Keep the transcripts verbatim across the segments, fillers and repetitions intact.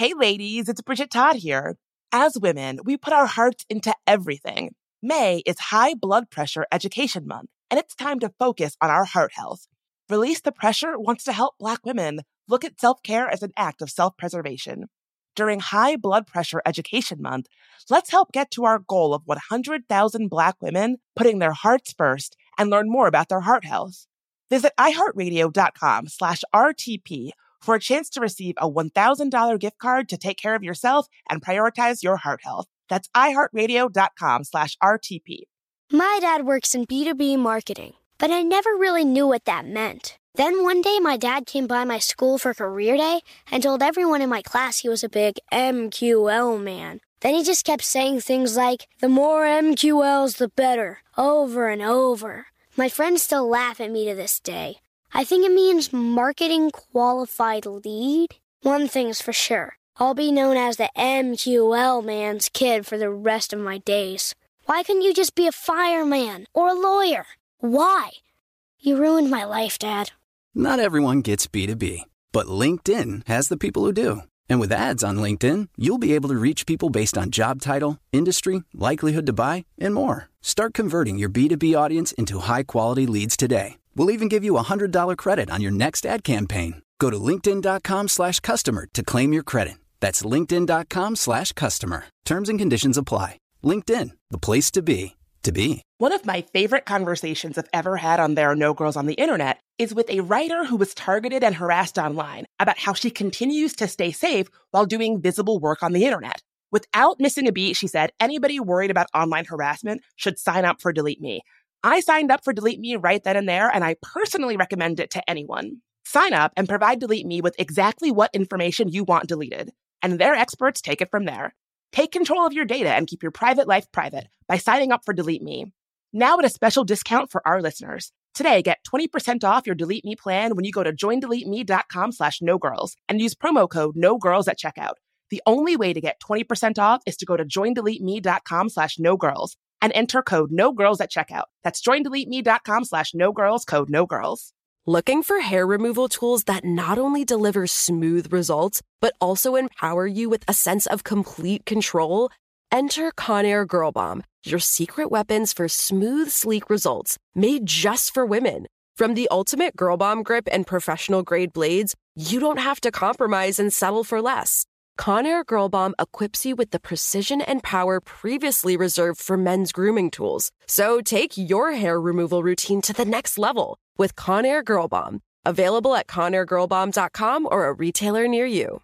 Hey ladies, it's Bridget Todd here. As women, we put our hearts into everything. May is High Blood Pressure Education Month, and it's time to focus on our heart health. Release the Pressure wants to help Black women look at self-care as an act of self-preservation. During High Blood Pressure Education Month, let's help get to our goal of one hundred thousand Black women putting their hearts first and learn more about their heart health. Visit iHeartRadio.com slash RTP for a chance to receive a one thousand dollars gift card to take care of yourself and prioritize your heart health. That's iHeartRadio.com slash RTP. My dad works in B two B marketing, but I never really knew what that meant. Then one day my dad came by my school for career day and told everyone in my class he was a big M Q L man. Then he just kept saying things like, the more M Q Ls, the better, over and over. My friends still laugh at me to this day. I think it means marketing qualified lead. One thing's for sure. I'll be known as the M Q L man's kid for the rest of my days. Why couldn't you just be a fireman or a lawyer? Why? You ruined my life, Dad. Not everyone gets B two B, but LinkedIn has the people who do. And with ads on LinkedIn, you'll be able to reach people based on job title, industry, likelihood to buy, and more. Start converting your B two B audience into high-quality leads today. We'll even give you a one hundred dollars credit on your next ad campaign. Go to linkedin.com slash customer to claim your credit. That's linkedin.com slash customer. Terms and conditions apply. LinkedIn, the place to be, to be. One of my favorite conversations I've ever had on There Are No Girls on the Internet is with a writer who was targeted and harassed online about how she continues to stay safe while doing visible work on the internet. Without missing a beat, she said, anybody worried about online harassment should sign up for Delete Me. I signed up for Delete Me right then and there, and I personally recommend it to anyone. Sign up and provide Delete Me with exactly what information you want deleted, and their experts take it from there. Take control of your data and keep your private life private by signing up for Delete Me. Now at a special discount for our listeners. Today, get twenty percent off your Delete Me plan when you go to joindeleteme.com slash no girls and use promo code no girls at checkout. The only way to get twenty percent off is to go to joindeleteme.com slash no girls and enter code no girls at checkout. That's joindeleteme.com slash no girls, code no girls. Looking for hair removal tools that not only deliver smooth results, but also empower you with a sense of complete control? Enter Conair Girl Bomb, your secret weapons for smooth, sleek results, made just for women. From the ultimate Girl Bomb grip and professional-grade blades, you don't have to compromise and settle for less. Conair Girl Bomb equips you with the precision and power previously reserved for men's grooming tools. So take your hair removal routine to the next level with Conair Girl Bomb. Available at conair girl bomb dot com or a retailer near you.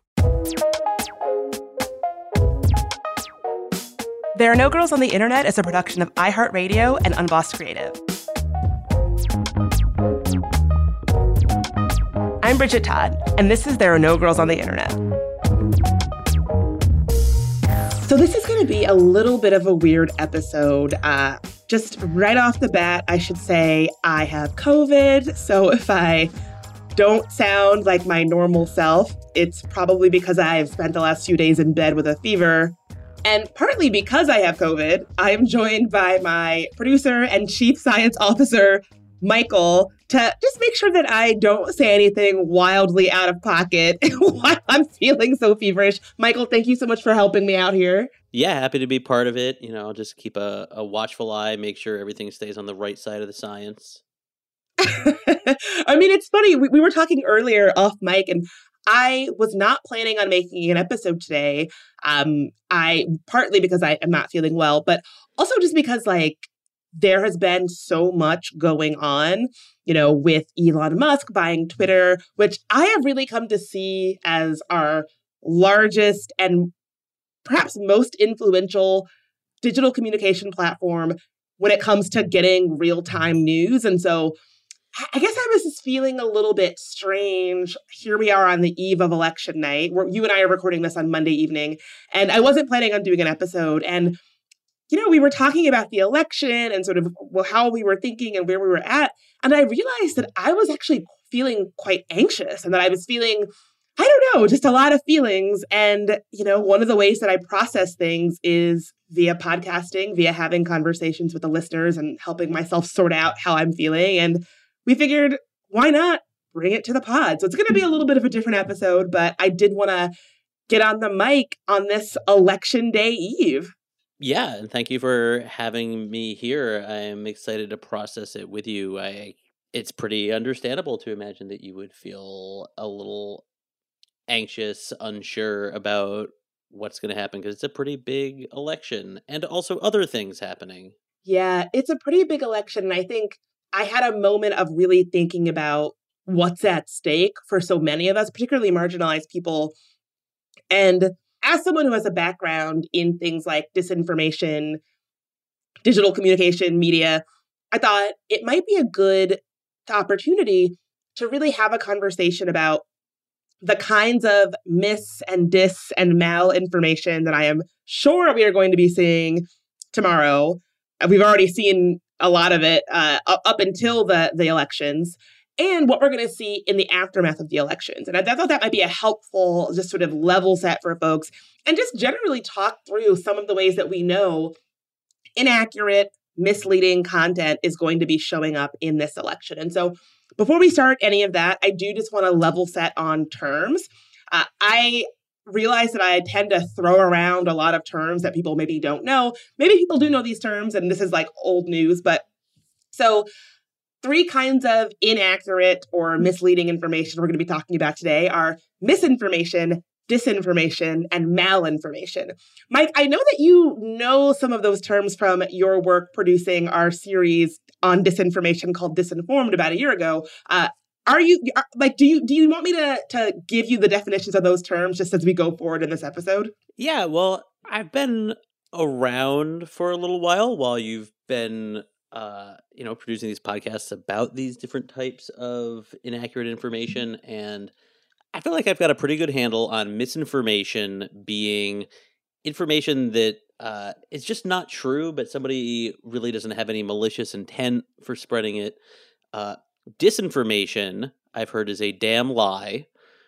There Are No Girls on the Internet is a production of iHeartRadio and Unbossed Creative. I'm Bridget Todd, and this is There Are No Girls on the Internet. So this is going to be a little bit of a weird episode. Uh, just right off the bat, I should say I have COVID. So if I don't sound like my normal self, it's probably because I've spent the last few days in bed with a fever. And partly because I have COVID, I am joined by my producer and chief science officer, Michael, to just make sure that I don't say anything wildly out of pocket while I'm feeling so feverish. Michael, thank you so much for helping me out here. Yeah, happy to be part of it. You know, just keep a, a watchful eye, make sure everything stays on the right side of the science. I mean, it's funny. We, we were talking earlier off mic, and I was not planning on making an episode today. Um, I partly because I am not feeling well, but also just because, like, there has been so much going on, you know, with Elon Musk buying Twitter, which I have really come to see as our largest and perhaps most influential digital communication platform when it comes to getting real-time news. And so I guess I was just feeling a little bit strange. Here we are on the eve of election night. Where you and I are recording this on Monday evening, and I wasn't planning on doing an episode. And you know, we were talking about the election and sort of well, how we were thinking and where we were at. And I realized that I was actually feeling quite anxious and that I was feeling, I don't know, just a lot of feelings. And, you know, one of the ways that I process things is via podcasting, via having conversations with the listeners and helping myself sort out how I'm feeling. And we figured, why not bring it to the pod? So it's going to be a little bit of a different episode, but I did want to get on the mic on this election day eve. Yeah, and thank you for having me here. I'm excited to process it with you. I it's pretty understandable to imagine that you would feel a little anxious, unsure about what's going to happen because it's a pretty big election and also other things happening. Yeah, it's a pretty big election. And I think I had a moment of really thinking about what's at stake for so many of us, particularly marginalized people. And as someone who has a background in things like disinformation, digital communication, media, I thought it might be a good opportunity to really have a conversation about the kinds of mis and dis and malinformation that I am sure we are going to be seeing tomorrow. We've already seen a lot of it uh, up until the, the elections, and what we're going to see in the aftermath of the elections. And I, I thought that might be a helpful just sort of level set for folks, and just generally talk through some of the ways that we know inaccurate, misleading content is going to be showing up in this election. And so before we start any of that, I do just want to level set on terms. Uh, I realize that I tend to throw around a lot of terms that people maybe don't know. Maybe people do know these terms, and this is like old news. But so three kinds of inaccurate or misleading information we're going to be talking about today are misinformation, disinformation, and malinformation. Mike, I know that you know some of those terms from your work producing our series on disinformation called Disinformed about a year ago. Uh, are you are, like, do you do you want me to to give you the definitions of those terms just as we go forward in this episode? Yeah, well, I've been around for a little while while you've been uh, you know, producing these podcasts about these different types of inaccurate information, and I feel like I've got a pretty good handle on misinformation being information that uh, is just not true, but somebody really doesn't have any malicious intent for spreading it. Uh, disinformation, I've heard, is a damn lie.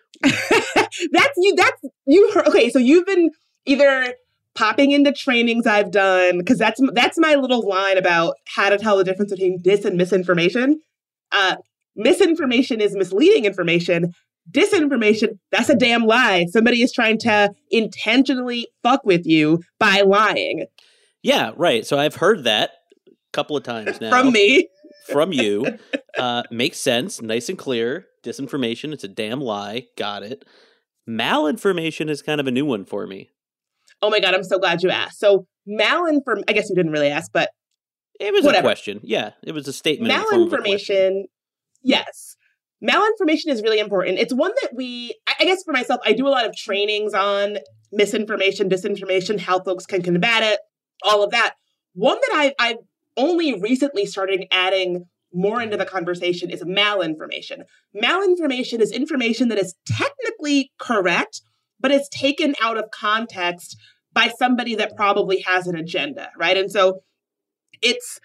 that's you. That's you. Heard, okay, so you've been either popping into trainings I've done, because that's that's my little line about how to tell the difference between dis and misinformation. Uh, misinformation is misleading information. Disinformation, that's a damn lie. Somebody is trying to intentionally fuck with you by lying. Yeah, right. So I've heard that a couple of times now. From me. From you. Uh, makes sense. Nice and clear. Disinformation, it's a damn lie. Got it. Malinformation is kind of a new one for me. Oh my God, I'm so glad you asked. So malinformation, I guess you didn't really ask, but it was whatever. A question. Yeah, it was a statement. Malinformation, yes. Malinformation is really important. It's one that we, I guess for myself, I do a lot of trainings on misinformation, disinformation, how folks can combat it, all of that. One that I've, I've only recently started adding more into the conversation is malinformation. Malinformation is information that is technically correct, but is taken out of context by somebody that probably has an agenda, right? And so it's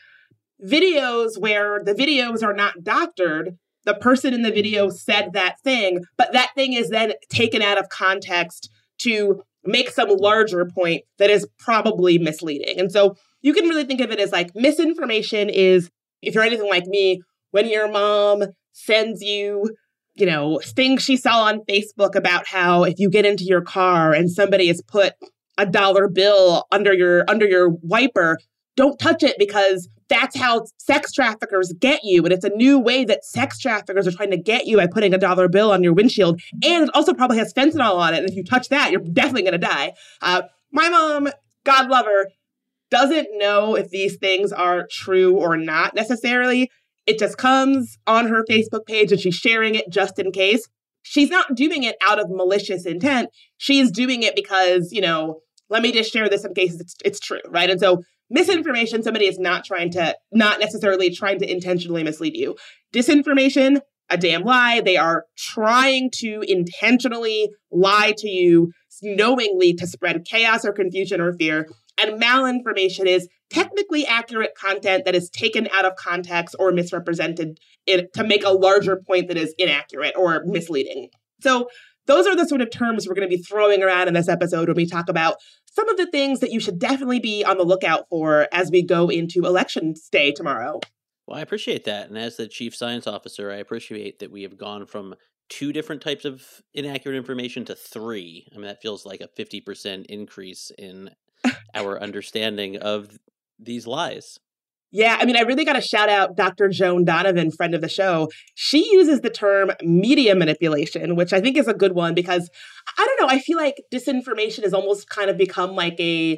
videos where the videos are not doctored. The person in the video said that thing, but that thing is then taken out of context to make some larger point that is probably misleading. And so you can really think of it as like misinformation is, if you're anything like me, when your mom sends you, you know, things she saw on Facebook about how if you get into your car and somebody has put a dollar bill under your under your wiper, don't touch it because that's how sex traffickers get you. And it's a new way that sex traffickers are trying to get you by putting a dollar bill on your windshield. And it also probably has fentanyl on it. And if you touch that, you're definitely going to die. Uh, my mom, God love her, doesn't know if these things are true or not necessarily. It just comes on her Facebook page and she's sharing it just in case. She's not doing it out of malicious intent. She's doing it because, you know, let me just share this in case it's, it's true, right? And so misinformation, somebody is not trying to, not necessarily trying to intentionally mislead you. Disinformation, a damn lie. They are trying to intentionally lie to you knowingly to spread chaos or confusion or fear. And malinformation is technically accurate content that is taken out of context or misrepresented in, to make a larger point that is inaccurate or misleading. So those are the sort of terms we're going to be throwing around in this episode when we talk about some of the things that you should definitely be on the lookout for as we go into election day tomorrow. Well, I appreciate that. And as the chief science officer, I appreciate that we have gone from two different types of inaccurate information to three. I mean, that feels like a fifty percent increase in our understanding of these lies. Yeah, I mean, I really got to shout out Doctor Joan Donovan, friend of the show. She uses the term media manipulation, which I think is a good one because, I don't know, I feel like disinformation has almost kind of become like a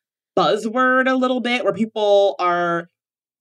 buzzword a little bit, where people are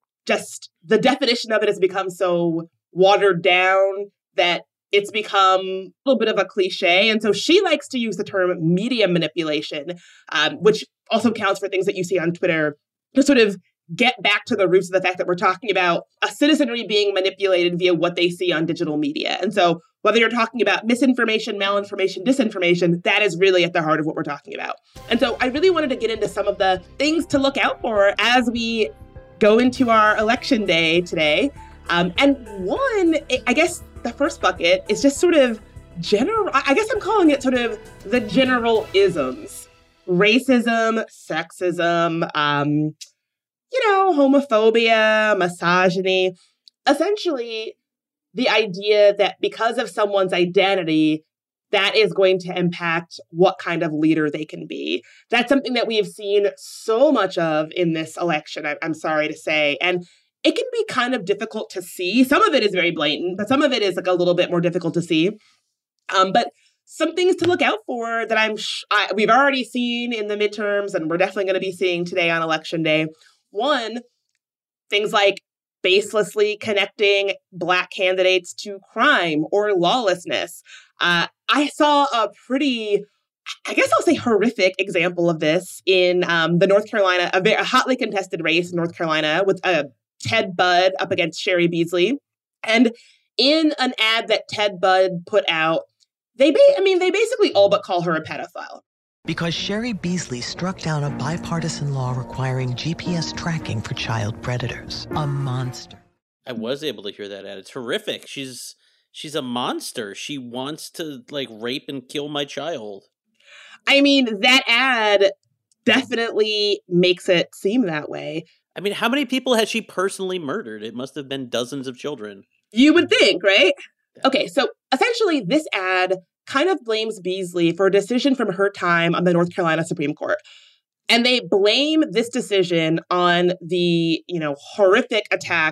just, the definition of it has become so watered down that it's become a little bit of a cliche. And so she likes to use the term media manipulation, um, which also counts for things that you see on Twitter, to sort of get back to the roots of the fact that we're talking about a citizenry being manipulated via what they see on digital media. And so whether you're talking about misinformation, malinformation, disinformation, that is really at the heart of what we're talking about. And so I really wanted to get into some of the things to look out for as we go into our election day today. Um, and one, I guess the first bucket is just sort of general, I guess I'm calling it sort of the general isms. Racism, sexism, um, you know, homophobia, misogyny. Essentially, the idea that because of someone's identity, that is going to impact what kind of leader they can be. That's something that we have seen so much of in this election, I, I'm sorry to say. And it can be kind of difficult to see. Some of it is very blatant, but some of it is like a little bit more difficult to see. Um, but some things to look out for that I'm sh- I, we've already seen in the midterms, and we're definitely going to be seeing today on Election Day. One, things like baselessly connecting Black candidates to crime or lawlessness. Uh, I saw a pretty, I guess I'll say horrific example of this in um, the North Carolina, a, very, a hotly contested race in North Carolina with uh, Ted Budd up against Cheri Beasley. And in an ad that Ted Budd put out, they, ba- I mean, they basically all but call her a pedophile. Because Cheri Beasley struck down a bipartisan law requiring G P S tracking for child predators. A monster. I was able to hear that ad. It's horrific. She's she's a monster. She wants to, like, rape and kill my child. I mean, that ad definitely makes it seem that way. I mean, how many people has she personally murdered? It must have been dozens of children. You would think, right? Okay, so essentially this ad kind of blames Beasley for a decision from her time on the North Carolina Supreme Court. And they blame this decision on the, you know, horrific attack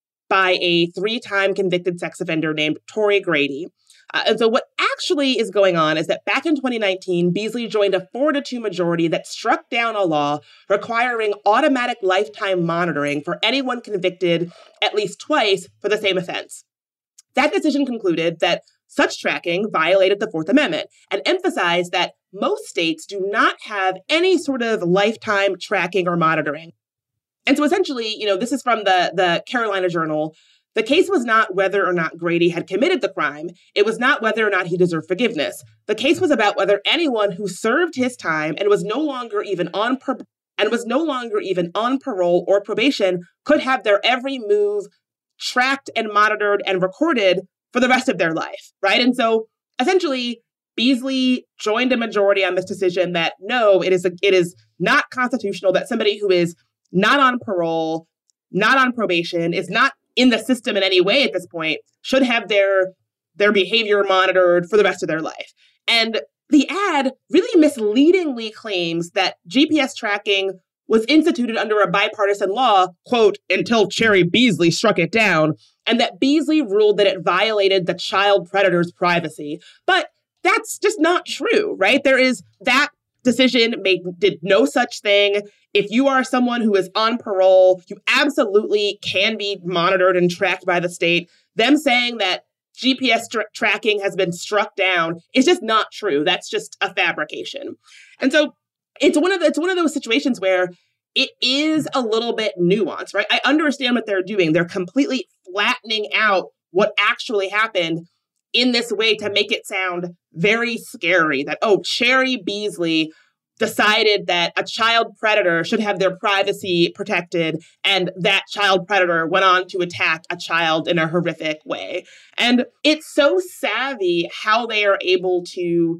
by a three-time convicted sex offender named Tory Grady. Uh, and so what actually is going on is that back in twenty nineteen, Beasley joined a four to two majority that struck down a law requiring automatic lifetime monitoring for anyone convicted at least twice for the same offense. That decision concluded that such tracking violated the Fourth Amendment and emphasized that most states do not have any sort of lifetime tracking or monitoring. And so essentially, you know, this is from the, the Carolina Journal. The case was not whether or not Grady had committed the crime. It was not whether or not he deserved forgiveness. The case was about whether anyone who served his time and was no longer even on par- and was no longer even on parole or probation could have their every move tracked and monitored and recorded for the rest of their life, right? And so essentially, Beasley joined a majority on this decision that no, it is a, it is not constitutional that somebody who is not on parole, not on probation, is not in the system in any way at this point, should have their their behavior monitored for the rest of their life. And the ad really misleadingly claims that G P S tracking was instituted under a bipartisan law, quote, until Cheri Beasley struck it down, and that Beasley ruled that it violated the child predator's privacy. But that's just not true, right? There is that decision made did no such thing. If you are someone who is on parole, you absolutely can be monitored and tracked by the state. Them saying that G P S tra- tracking has been struck down is just not true. That's just a fabrication. And so it's one of the, it's one of those situations where it is a little bit nuanced, right? I understand what they're doing. They're completely flattening out what actually happened in this way to make it sound very scary that, oh, Cheri Beasley decided that a child predator should have their privacy protected, and that child predator went on to attack a child in a horrific way. And it's so savvy how they are able to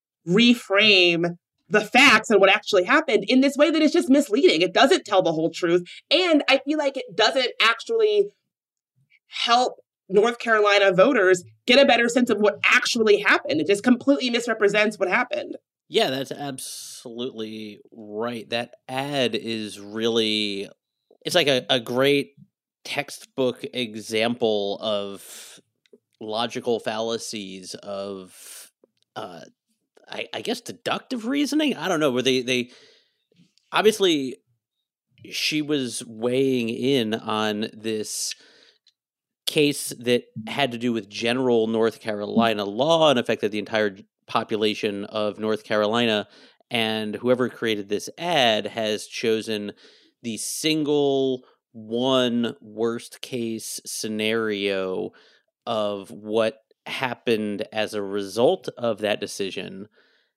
reframe the facts and what actually happened in this way that is just misleading. It doesn't tell the whole truth. And I feel like it doesn't actually help North Carolina voters get a better sense of what actually happened. It just completely misrepresents what happened. Yeah, that's absolutely right. That ad is really, it's like a, a great textbook example of logical fallacies of, uh, I, I guess, deductive reasoning. I don't know, where they, they obviously she was weighing in on this case that had to do with general North Carolina law and affected the entire population of North Carolina. And whoever created this ad has chosen the single one worst case scenario of what happened as a result of that decision.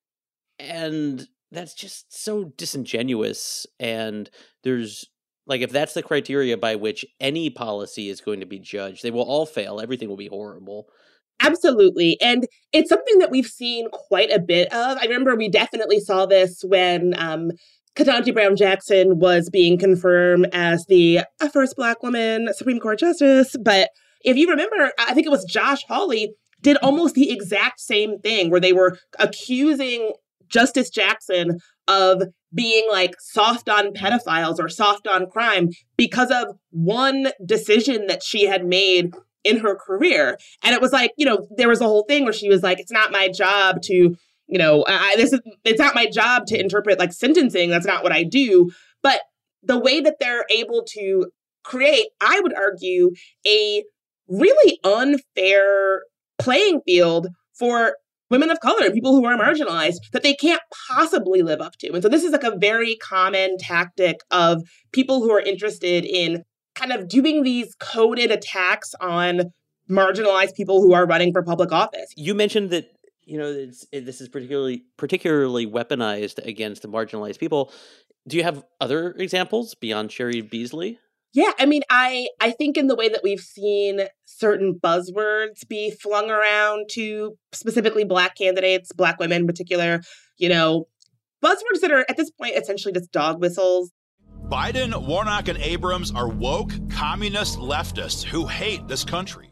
And that's just so disingenuous. And there's, like, if that's the criteria by which any policy is going to be judged, they will all fail. Everything will be horrible. Absolutely. And it's something that we've seen quite a bit of. I remember we definitely saw this when um, Ketanji Brown Jackson was being confirmed as the first Black woman Supreme Court Justice. But if you remember, I think it was Josh Hawley did almost the exact same thing, where they were accusing Justice Jackson of being like soft on pedophiles or soft on crime because of one decision that she had made in her career. And it was like, you know, there was a whole thing where she was like, it's not my job to, you know, I, this is, it's not my job to interpret like sentencing. That's not what I do. But the way that they're able to create, I would argue, a really unfair playing field for women of color and people who are marginalized that they can't possibly live up to. And so this is like a very common tactic of people who are interested in kind of doing these coded attacks on marginalized people who are running for public office. You mentioned that, you know, it's, it, this is particularly particularly weaponized against the marginalized people. Do you have other examples beyond Cheri Beasley? Yeah, I mean, I, I think in the way that we've seen certain buzzwords be flung around to specifically Black candidates, Black women in particular, you know, buzzwords that are at this point essentially just dog whistles. Biden, Warnock, and Abrams are woke, communist leftists who hate this country.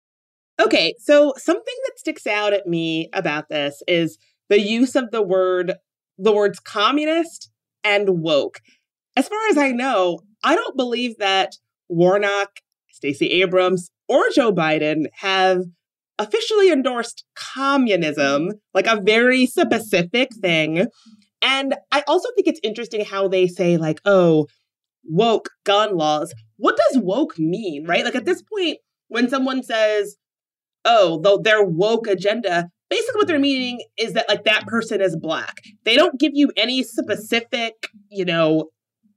Okay, so something that sticks out at me about this is the use of the word, the words communist and woke. As far as I know, I don't believe that Warnock, Stacey Abrams, or Joe Biden have officially endorsed communism, like a very specific thing. And I also think it's interesting how they say, like, oh, woke gun laws. What does woke mean, right? Like at this point, when someone says, oh, though their woke agenda, basically what they're meaning is that like that person is Black. They don't give you any specific, you know,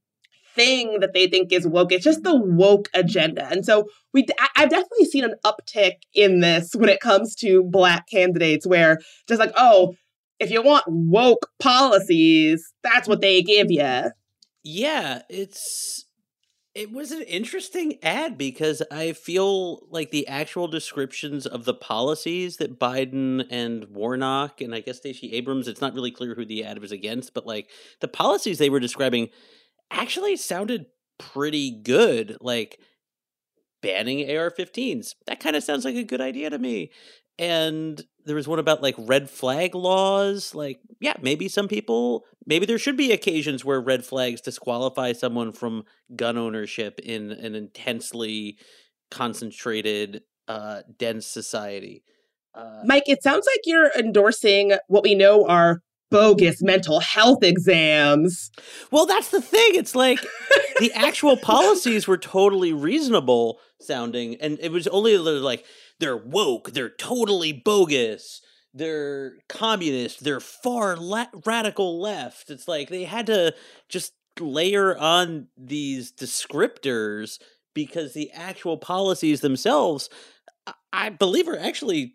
thing that they think is woke. It's just the woke agenda. And so we, I've definitely seen an uptick in this when it comes to Black candidates where just like, oh, if you want woke policies, that's what they give you. Yeah, it's it was an interesting ad because I feel like the actual descriptions of the policies that Biden and Warnock and I guess Stacey Abrams, it's not really clear who the ad was against, but like the policies they were describing actually sounded pretty good, like banning A R fifteens. That kind of sounds like a good idea to me. And there was one about like red flag laws. Like, yeah, maybe some people, maybe there should be occasions where red flags disqualify someone from gun ownership in an intensely concentrated, uh, dense society. Uh, Mike, it sounds like you're endorsing what we know are bogus mental health exams. Well, that's the thing. It's like the actual policies were totally reasonable sounding. And it was only like, they're woke, they're totally bogus, they're communist, they're far le- radical left. It's like they had to just layer on these descriptors because the actual policies themselves, I believe, are actually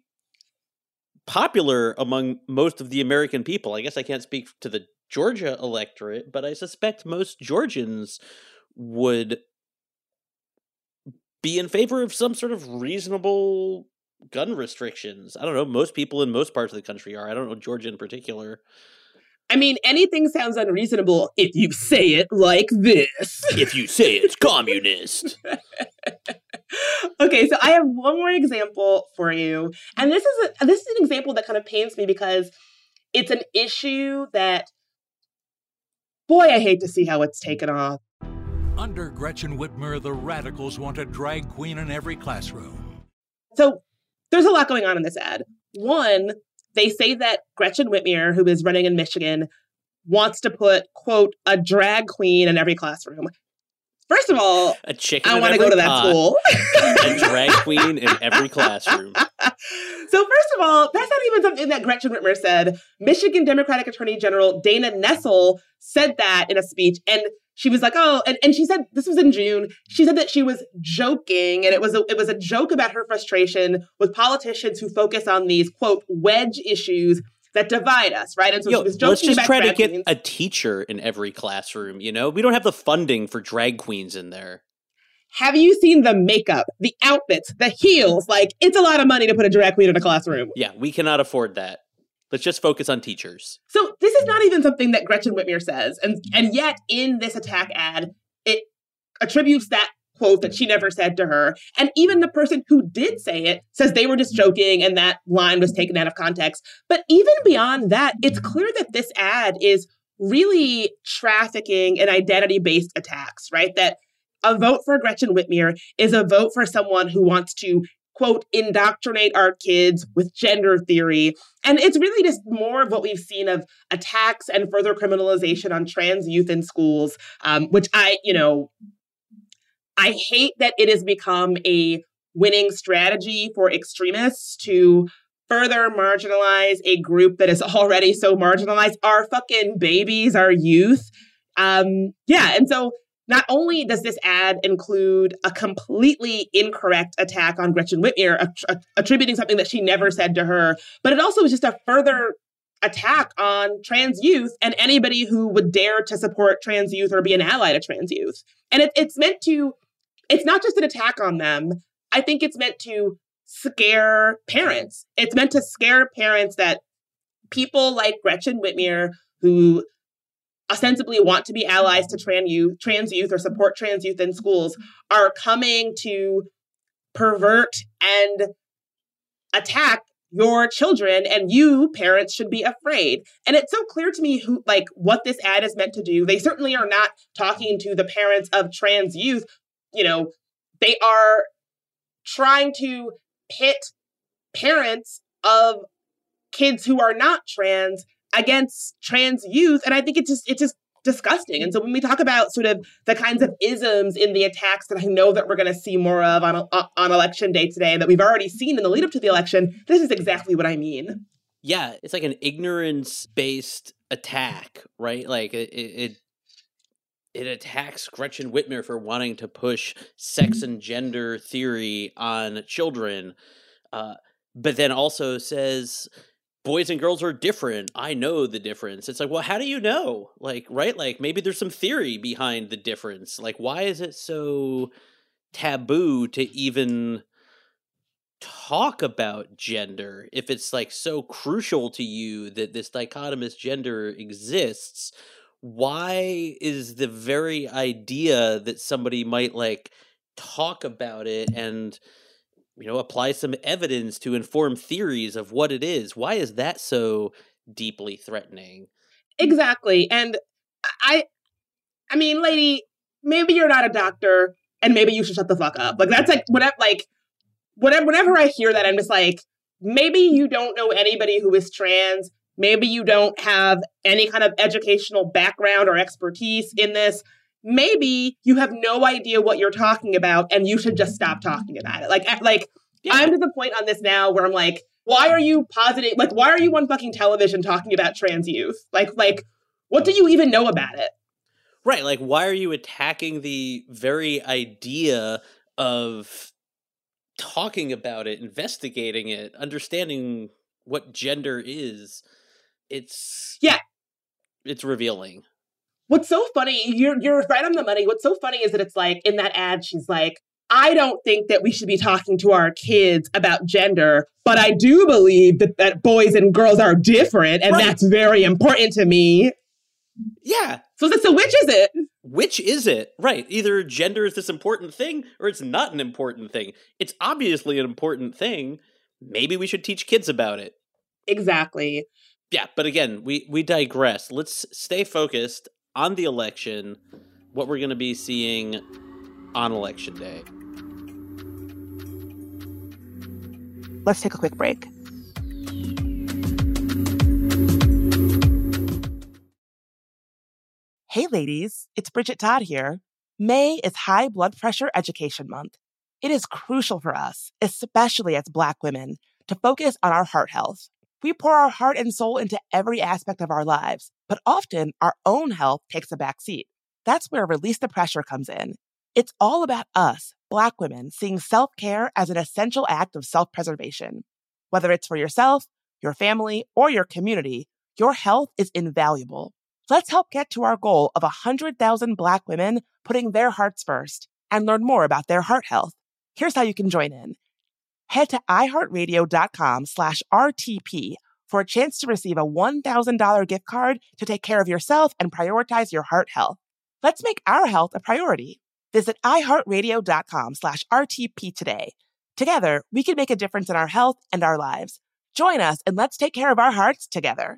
popular among most of the American people. I guess I can't speak to the Georgia electorate, but I suspect most Georgians would be in favor of some sort of reasonable gun restrictions. I don't know. Most people in most parts of the country are. I don't know Georgia in particular. I mean, anything sounds unreasonable if you say it like this. If you say it's communist. Okay, so I have one more example for you. And this is a, this is an example that kind of pains me because it's an issue that, boy, I hate to see how it's taken off. Under Gretchen Whitmer, the radicals want a drag queen in every classroom. So there's a lot going on in this ad. One, they say that Gretchen Whitmer, who is running in Michigan, wants to put, quote, a drag queen in every classroom. First of all, a chicken I want to go to that pot, school. A drag queen in every classroom. So first of all, that's not even something that Gretchen Whitmer said. Michigan Democratic Attorney General Dana Nessel said that in a speech. And she was like, oh, and, and she said, this was in June, she said that she was joking. And it was a, it was a joke about her frustration with politicians who focus on these, quote, wedge issues that divide us, right? And so Yo, she was joking let's just about try to drag get queens. a teacher in every classroom, you know? We don't have the funding for drag queens in there. Have you seen the makeup, the outfits, the heels? Like, it's a lot of money to put a drag queen in a classroom. Yeah, we cannot afford that. Let's just focus on teachers. So this is not even something that Gretchen Whitmer says. And, and yet, in this attack ad, it attributes that quote that she never said to her. And even the person who did say it says they were just joking and that line was taken out of context. But even beyond that, it's clear that this ad is really trafficking in identity-based attacks, right? That a vote for Gretchen Whitmer is a vote for someone who wants to, quote, indoctrinate our kids with gender theory. And it's really just more of what we've seen of attacks and further criminalization on trans youth in schools, um, which I, you know, I hate that it has become a winning strategy for extremists to further marginalize a group that is already so marginalized, our fucking babies, our youth. Um, yeah, and so not only does this ad include a completely incorrect attack on Gretchen Whitmer, att- attributing something that she never said to her, but it also is just a further attack on trans youth and anybody who would dare to support trans youth or be an ally to trans youth. And it, it's meant to, it's not just an attack on them. I think it's meant to scare parents. It's meant to scare parents that people like Gretchen Whitmer, who ostensibly want to be allies to trans youth, trans youth or support trans youth in schools, are coming to pervert and attack your children, and you, parents, should be afraid. And it's so clear to me who, like, what this ad is meant to do. They certainly are not talking to the parents of trans youth. You know, they are trying to pit parents of kids who are not trans against trans youth. And I think it's just, it's just disgusting. And so when we talk about sort of the kinds of isms in the attacks that I know that we're going to see more of on, on election day today, that we've already seen in the lead up to the election, this is exactly what I mean. Yeah, it's like an ignorance-based attack, right? Like it, it, it attacks Gretchen Whitmer for wanting to push sex and gender theory on children, uh, but then also says boys and girls are different. I know the difference. It's like, well, how do you know? Like, right? Like, maybe there's some theory behind the difference. Like, why is it so taboo to even talk about gender if it's like so crucial to you that this dichotomous gender exists? Why is the very idea that somebody might like talk about it and, you know, apply some evidence to inform theories of what it is, why is that so deeply threatening? Exactly. And I, I mean, lady, maybe you're not a doctor and maybe you should shut the fuck up. Like, that's like, whatever, like, whatever, whenever I hear that, I'm just like, maybe you don't know anybody who is trans. Maybe you don't have any kind of educational background or expertise in this. Maybe you have no idea what you're talking about and you should just stop talking about it. Like, like yeah. I'm to the point on this now where I'm like, why are you positing? Like, why are you on fucking television talking about trans youth? Like, like, what do you even know about it? Right. Like, why are you attacking the very idea of talking about it, investigating it, understanding what gender is? It's yeah, it's revealing. What's so funny, you're you're right on the money. What's so funny is that it's like in that ad, she's like, I don't think that we should be talking to our kids about gender, but I do believe that, that boys and girls are different, and right. That's very important to me. Yeah. So, so which is it? which is it? Right. Either gender is this important thing or it's not an important thing. It's obviously an important thing. Maybe we should teach kids about it. Exactly. Yeah, but again, we, we digress. Let's stay focused on the election, what we're going to be seeing on Election Day. Let's take a quick break. Hey ladies, it's Bridget Todd here. May is High Blood Pressure Education Month. It is crucial for us, especially as Black women, to focus on our heart health. We pour our heart and soul into every aspect of our lives, but often our own health takes a back seat. That's where Release the Pressure comes in. It's all about us, Black women, seeing self-care as an essential act of self-preservation. Whether it's for yourself, your family, or your community, your health is invaluable. Let's help get to our goal of one hundred thousand Black women putting their hearts first and learn more about their heart health. Here's how you can join in. Head to iheartradio.com slash RTP for a chance to receive a one thousand dollars gift card to take care of yourself and prioritize your heart health. Let's make our health a priority. Visit iheartradio.com slash RTP today. Together, we can make a difference in our health and our lives. Join us and let's take care of our hearts together.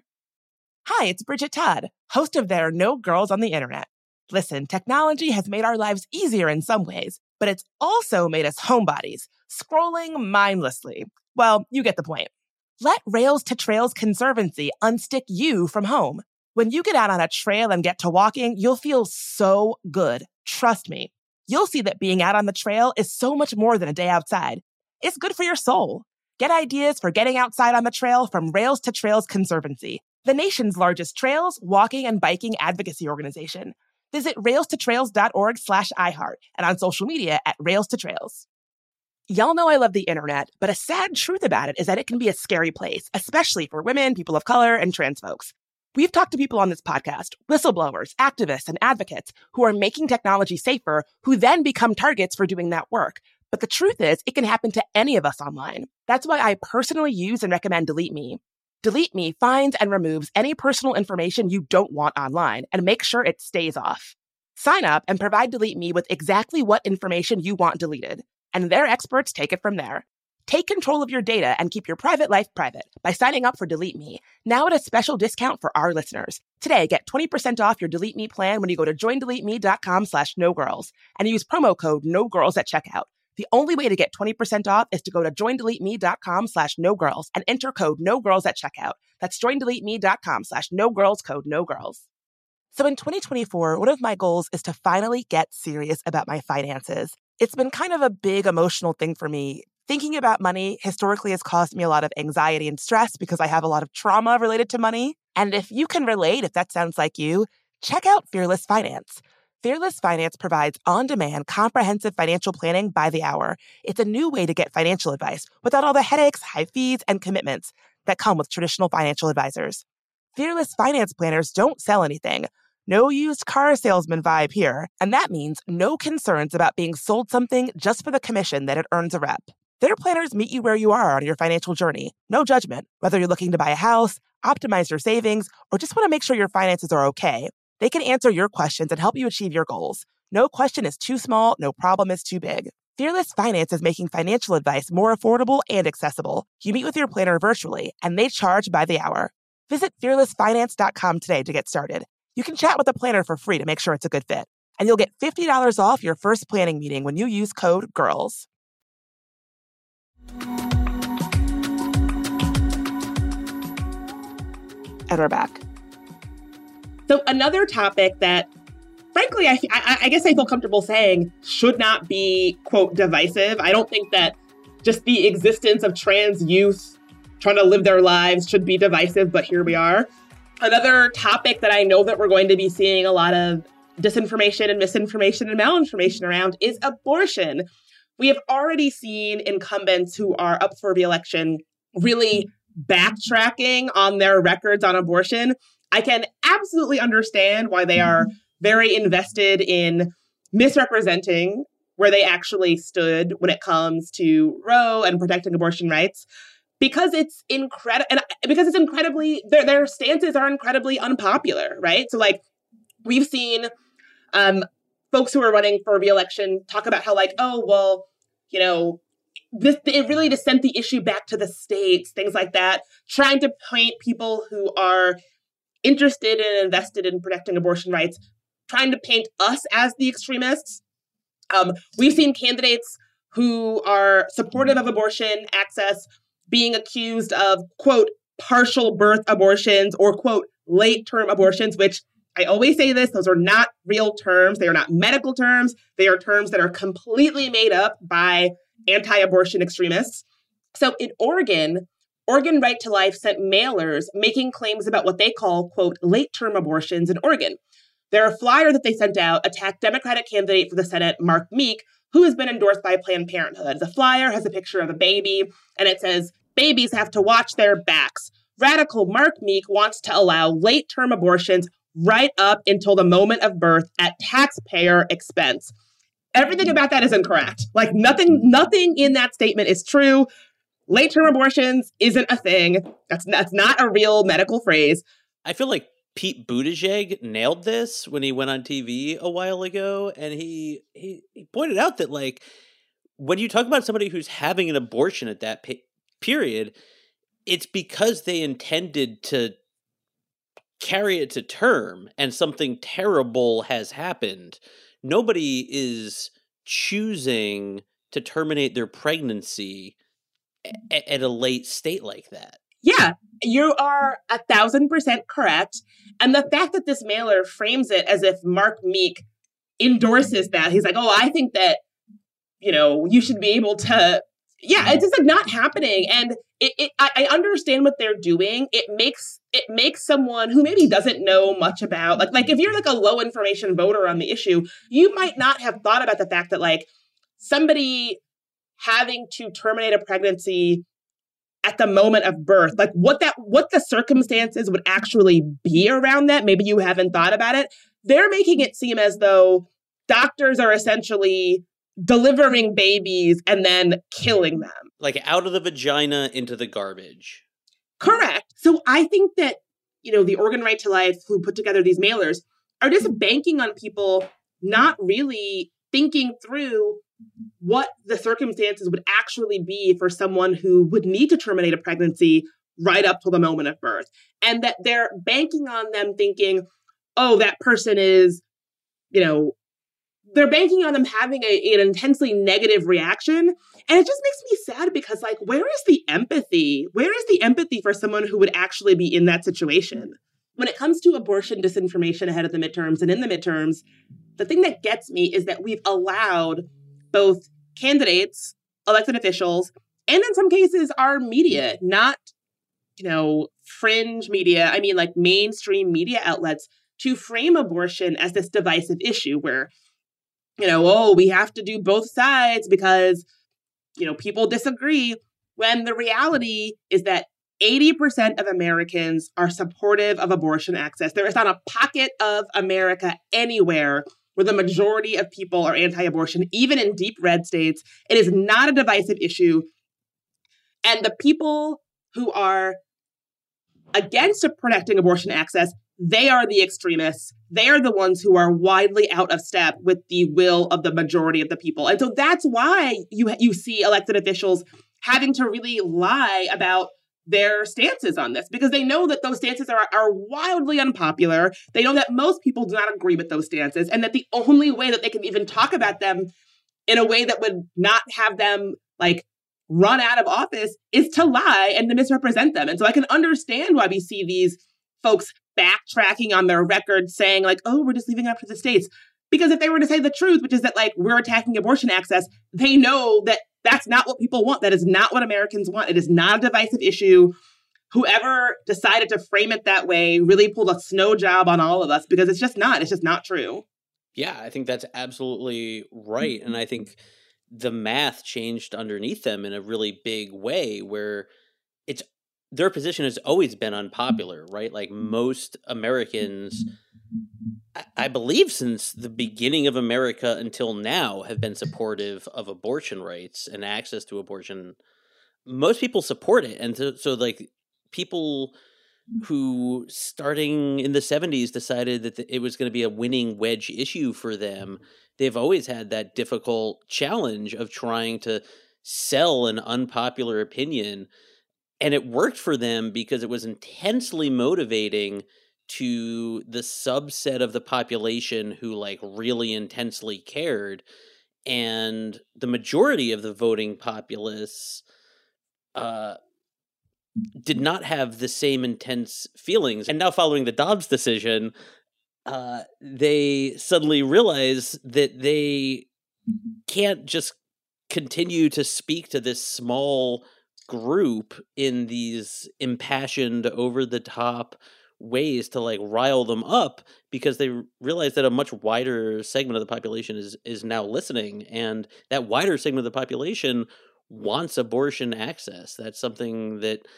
Hi, it's Bridget Todd, host of There Are No Girls on the Internet. Listen, technology has made our lives easier in some ways, but it's also made us homebodies, scrolling mindlessly. Well, you get the point. Let Rails to Trails Conservancy unstick you from home. When you get out on a trail and get to walking, you'll feel so good. Trust me. You'll see that being out on the trail is so much more than a day outside. It's good for your soul. Get ideas for getting outside on the trail from Rails to Trails Conservancy, the nation's largest trails, walking, and biking advocacy organization. Visit railstotrails.org slash iHeart and on social media at Rails to Trails. Y'all know I love the internet, but a sad truth about it is that it can be a scary place, especially for women, people of color, and trans folks. We've talked to people on this podcast, whistleblowers, activists, and advocates who are making technology safer, who then become targets for doing that work. But the truth is, it can happen to any of us online. That's why I personally use and recommend Delete Me. Delete Me finds and removes any personal information you don't want online and makes sure it stays off. Sign up and provide Delete Me with exactly what information you want deleted, and their experts take it from there. Take control of your data and keep your private life private by signing up for Delete Me, now at a special discount for our listeners. Today, get twenty percent off your Delete Me plan when you go to joindeleteme.com slash no girls and use promo code no girls at checkout. The only way to get twenty percent off is to go to joindeleteme.com slash no girls and enter code no girls at checkout. That's joindeleteme.com slash no girls, code no girls. So in twenty twenty-four, one of my goals is to finally get serious about my finances. It's been kind of a big emotional thing for me. Thinking about money historically has caused me a lot of anxiety and stress because I have a lot of trauma related to money. And if you can relate, if that sounds like you, check out Fearless Finance. Fearless Finance provides on-demand, comprehensive financial planning by the hour. It's a new way to get financial advice without all the headaches, high fees, and commitments that come with traditional financial advisors. Fearless Finance planners don't sell anything. No used car salesman vibe here, and that means no concerns about being sold something just for the commission that it earns a rep. Their planners meet you where you are on your financial journey. No judgment. Whether you're looking to buy a house, optimize your savings, or just want to make sure your finances are okay, they can answer your questions and help you achieve your goals. No question is too small, no problem is too big. Fearless Finance is making financial advice more affordable and accessible. You meet with your planner virtually, and they charge by the hour. Visit fearless finance dot com today to get started. You can chat with a planner for free to make sure it's a good fit. And you'll get fifty dollars off your first planning meeting when you use code GIRLS. And we're back. So another topic that, frankly, I, I, I guess I feel comfortable saying should not be, quote, divisive. I don't think that just the existence of trans youth trying to live their lives should be divisive, but here we are. Another topic that I know that we're going to be seeing a lot of disinformation and misinformation and malinformation around is abortion. We have already seen incumbents who are up for re-election really backtracking on their records on abortion. I can absolutely understand why they are very invested in misrepresenting where they actually stood when it comes to Roe and protecting abortion rights, because it's incredible, and because it's incredibly, their their stances are incredibly unpopular, right? So, like, we've seen Um, folks who are running for re-election talk about how like, oh, well, you know, this it really just sent the issue back to the states, things like that, trying to paint people who are interested and invested in protecting abortion rights, trying to paint us as the extremists. Um, we've seen candidates who are supportive of abortion access being accused of, quote, partial birth abortions or, quote, late-term abortions, which I always say this, those are not real terms. They are not medical terms. They are terms that are completely made up by anti-abortion extremists. So in Oregon, Oregon Right to Life sent mailers making claims about what they call, quote, late-term abortions in Oregon. Their flyer that they sent out attacked Democratic candidate for the Senate, Mark Meek, who has been endorsed by Planned Parenthood. The flyer has a picture of a baby, and it says, babies have to watch their backs. Radical Mark Meek wants to allow late-term abortions right up until the moment of birth at taxpayer expense. Everything about that is incorrect. Like nothing, nothing in that statement is true. Late-term abortions isn't a thing. That's, that's not a real medical phrase. I feel like Pete Buttigieg nailed this when he went on T V a while ago, and he he, he pointed out that, like, when you talk about somebody who's having an abortion at that pe- period, it's because they intended to carry it to term and something terrible has happened. Nobody is choosing to terminate their pregnancy a- at a late state like that. Yeah, you are a thousand percent correct. And the fact that this mailer frames it as if Mark Meek endorses that, he's like, oh, I think that, you know, you should be able to, yeah, it's just like not happening. And it, it I, I understand what they're doing. It makes it makes someone who maybe doesn't know much about, like, like if you're like a low information voter on the issue, you might not have thought about the fact that like somebody having to terminate a pregnancy at the moment of birth, like what that, what the circumstances would actually be around that. Maybe you haven't thought about it. They're making it seem as though doctors are essentially delivering babies and then killing them. Like out of the vagina into the garbage. Correct. So I think that, you know, the Oregon Right to Life who put together these mailers are just banking on people not really thinking through what the circumstances would actually be for someone who would need to terminate a pregnancy right up till the moment of birth. And that they're banking on them thinking, oh, that person is, you know, they're banking on them having a, an intensely negative reaction. And it just makes me sad because, like, where is the empathy? Where is the empathy for someone who would actually be in that situation? When it comes to abortion disinformation ahead of the midterms and in the midterms, the thing that gets me is that we've allowed both candidates, elected officials, and in some cases our media, not, you know, fringe media, I mean like mainstream media outlets, to frame abortion as this divisive issue where, you know, oh, we have to do both sides because, you know, people disagree, when the reality is that eighty percent of Americans are supportive of abortion access. There is not a pocket of America anywhere where the majority of people are anti-abortion, even in deep red states. It is not a divisive issue. And the people who are against protecting abortion access, they are the extremists. They are the ones who are widely out of step with the will of the majority of the people. And so that's why you, you see elected officials having to really lie about their stances on this, because they know that those stances are, are wildly unpopular. They know that most people do not agree with those stances, and that the only way that they can even talk about them in a way that would not have them like run out of office is to lie and to misrepresent them. And so I can understand why we see these folks backtracking on their record saying like, oh, we're just leaving it up to the states. Because if they were to say the truth, which is that like we're attacking abortion access, they know that that's not what people want. That is not what Americans want. It is not a divisive issue. Whoever decided to frame it that way really pulled a snow job on all of us, because it's just not. It's just not true. Yeah, I think that's absolutely right. And I think the math changed underneath them in a really big way, where it's their position has always been unpopular, right? Like most Americans, I believe since the beginning of America until now, have been supportive of abortion rights and access to abortion. Most people support it. And so, so like people who, starting in the seventies, decided that it was going to be a winning wedge issue for them. They've always had that difficult challenge of trying to sell an unpopular opinion. And it worked for them because it was intensely motivating to the subset of the population who like really intensely cared. And the majority of the voting populace uh, did not have the same intense feelings. And now, following the Dobbs decision, uh, they suddenly realize that they can't just continue to speak to this small group in these impassioned, over-the-top ways to like rile them up, because they realize that a much wider segment of the population is is now listening, and that wider segment of the population wants abortion access. That's something that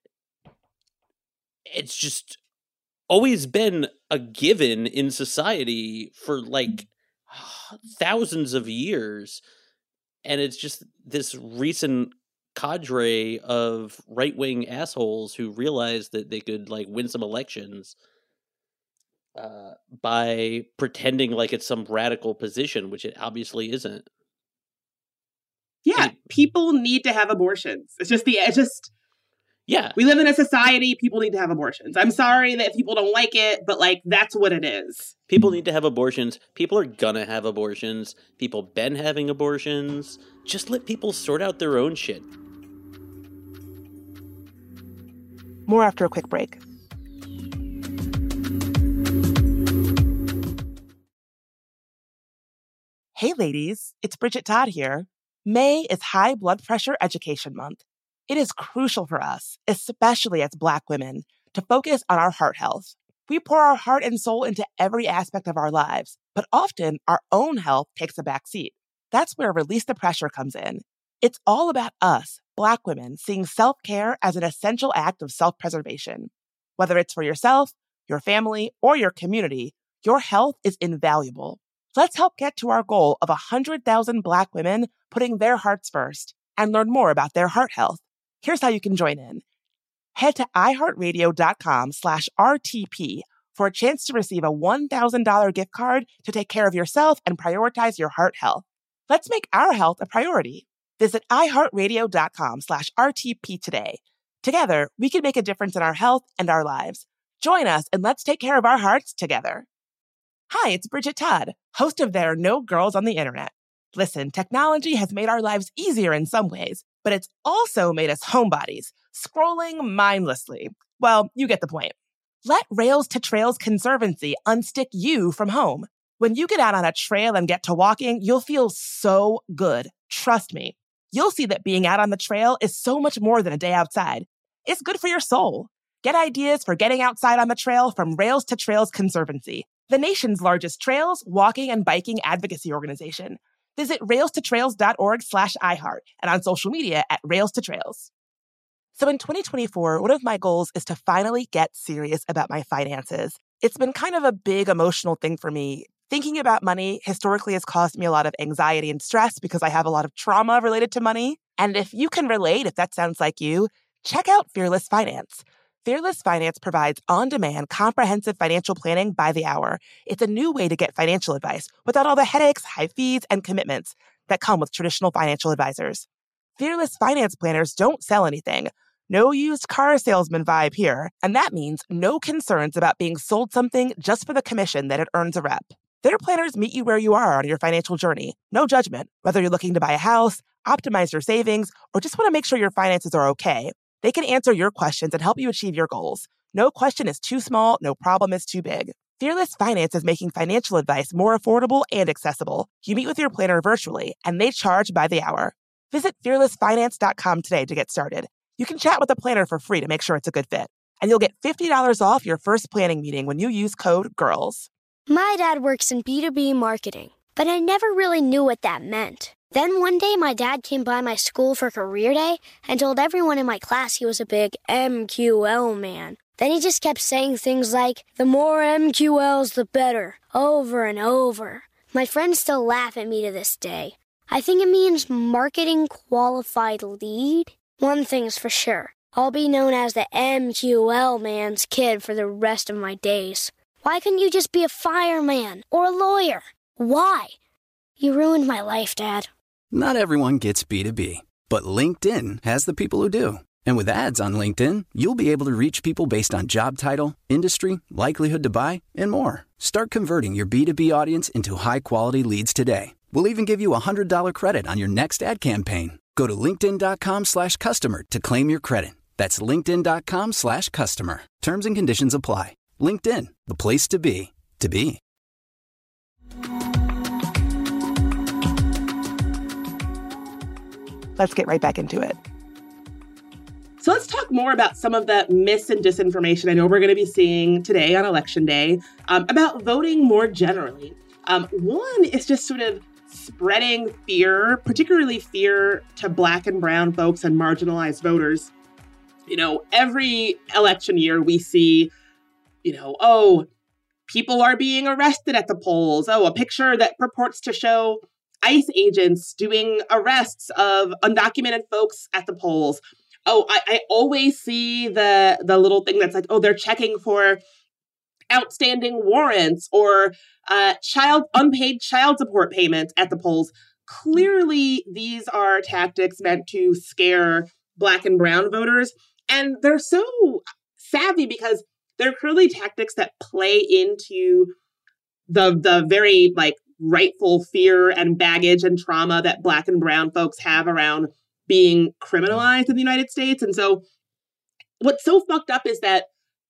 it's just always been a given in society for like thousands of years, and it's just this recent cadre of right-wing assholes who realized that they could like win some elections uh, by pretending like it's some radical position, which it obviously isn't. Yeah, it, people need to have abortions. It's just the it's just yeah. We live in a society, people need to have abortions. I'm sorry that people don't like it, but like that's what it is. People need to have abortions. People are gonna have abortions. People been having abortions. Just let people sort out their own shit. More after a quick break. Hey ladies, it's Bridget Todd here. May is High Blood Pressure Education Month. It is crucial for us, especially as Black women, to focus on our heart health. We pour our heart and soul into every aspect of our lives, but often our own health takes a back seat. That's where Release the Pressure comes in. It's all about us, Black women, seeing self-care as an essential act of self-preservation. Whether it's for yourself, your family, or your community, your health is invaluable. Let's help get to our goal of one hundred thousand Black women putting their hearts first and learn more about their heart health. Here's how you can join in. Head to iheartradio.com slash RTP for a chance to receive a one thousand dollars gift card to take care of yourself and prioritize your heart health. Let's make our health a priority. Visit iheartradio.com slash RTP today. Together, we can make a difference in our health and our lives. Join us and let's take care of our hearts together. Hi, it's Bridget Todd, host of There Are No Girls on the Internet. Listen, technology has made our lives easier in some ways, but it's also made us homebodies, scrolling mindlessly. Well, you get the point. Let Rails to Trails Conservancy unstick you from home. When you get out on a trail and get to walking, you'll feel so good. Trust me. You'll see that being out on the trail is so much more than a day outside. It's good for your soul. Get ideas for getting outside on the trail from Rails to Trails Conservancy, the nation's largest trails, walking, and biking advocacy organization. Visit railstotrails.org slash iHeart and on social media at Rails to Trails. So in twenty twenty-four, one of my goals is to finally get serious about my finances. It's been kind of a big emotional thing for me. Thinking about money historically has caused me a lot of anxiety and stress because I have a lot of trauma related to money. And if you can relate, if that sounds like you, check out Fearless Finance. Fearless Finance provides on-demand, comprehensive financial planning by the hour. It's a new way to get financial advice without all the headaches, high fees, and commitments that come with traditional financial advisors. Fearless Finance planners don't sell anything. No used car salesman vibe here. And that means no concerns about being sold something just for the commission that it earns a rep. Their planners meet you where you are on your financial journey. No judgment. Whether you're looking to buy a house, optimize your savings, or just want to make sure your finances are okay, they can answer your questions and help you achieve your goals. No question is too small, no problem is too big. Fearless Finance is making financial advice more affordable and accessible. You meet with your planner virtually, and they charge by the hour. Visit fearless finance dot com today to get started. You can chat with a planner for free to make sure it's a good fit. And you'll get fifty dollars off your first planning meeting when you use code GIRLS. My dad works in B two B marketing, but I never really knew what that meant. Then one day my dad came by my school for career day and told everyone in my class he was a big M Q L man. Then he just kept saying things like, the more M Q Ls, the better, over and over. My friends still laugh at me to this day. I think it means marketing qualified lead. One thing's for sure, I'll be known as the M Q L man's kid for the rest of my days. Why couldn't you just be a fireman or a lawyer? Why? You ruined my life, Dad. Not everyone gets B two B, but LinkedIn has the people who do. And with ads on LinkedIn, you'll be able to reach people based on job title, industry, likelihood to buy, and more. Start converting your B two B audience into high-quality leads today. We'll even give you a one hundred dollars credit on your next ad campaign. Go to linkedin.com slash customer to claim your credit. That's linkedin.com slash customer. Terms and conditions apply. LinkedIn, the place to be, to be. Let's get right back into it. So let's talk more about some of the mis and disinformation I know we're going to be seeing today on Election Day um, about voting more generally. Um, one is just sort of spreading fear, particularly fear to Black and brown folks and marginalized voters. You know, every election year we see, you know, oh, people are being arrested at the polls. Oh, a picture that purports to show ICE agents doing arrests of undocumented folks at the polls. Oh, I, I always see the the little thing that's like, oh, they're checking for outstanding warrants or uh, child unpaid child support payments at the polls. Clearly, these are tactics meant to scare Black and brown voters. And they're so savvy because they're clearly tactics that play into the the very like rightful fear and baggage and trauma that Black and brown folks have around being criminalized in the United States. And so what's so fucked up is that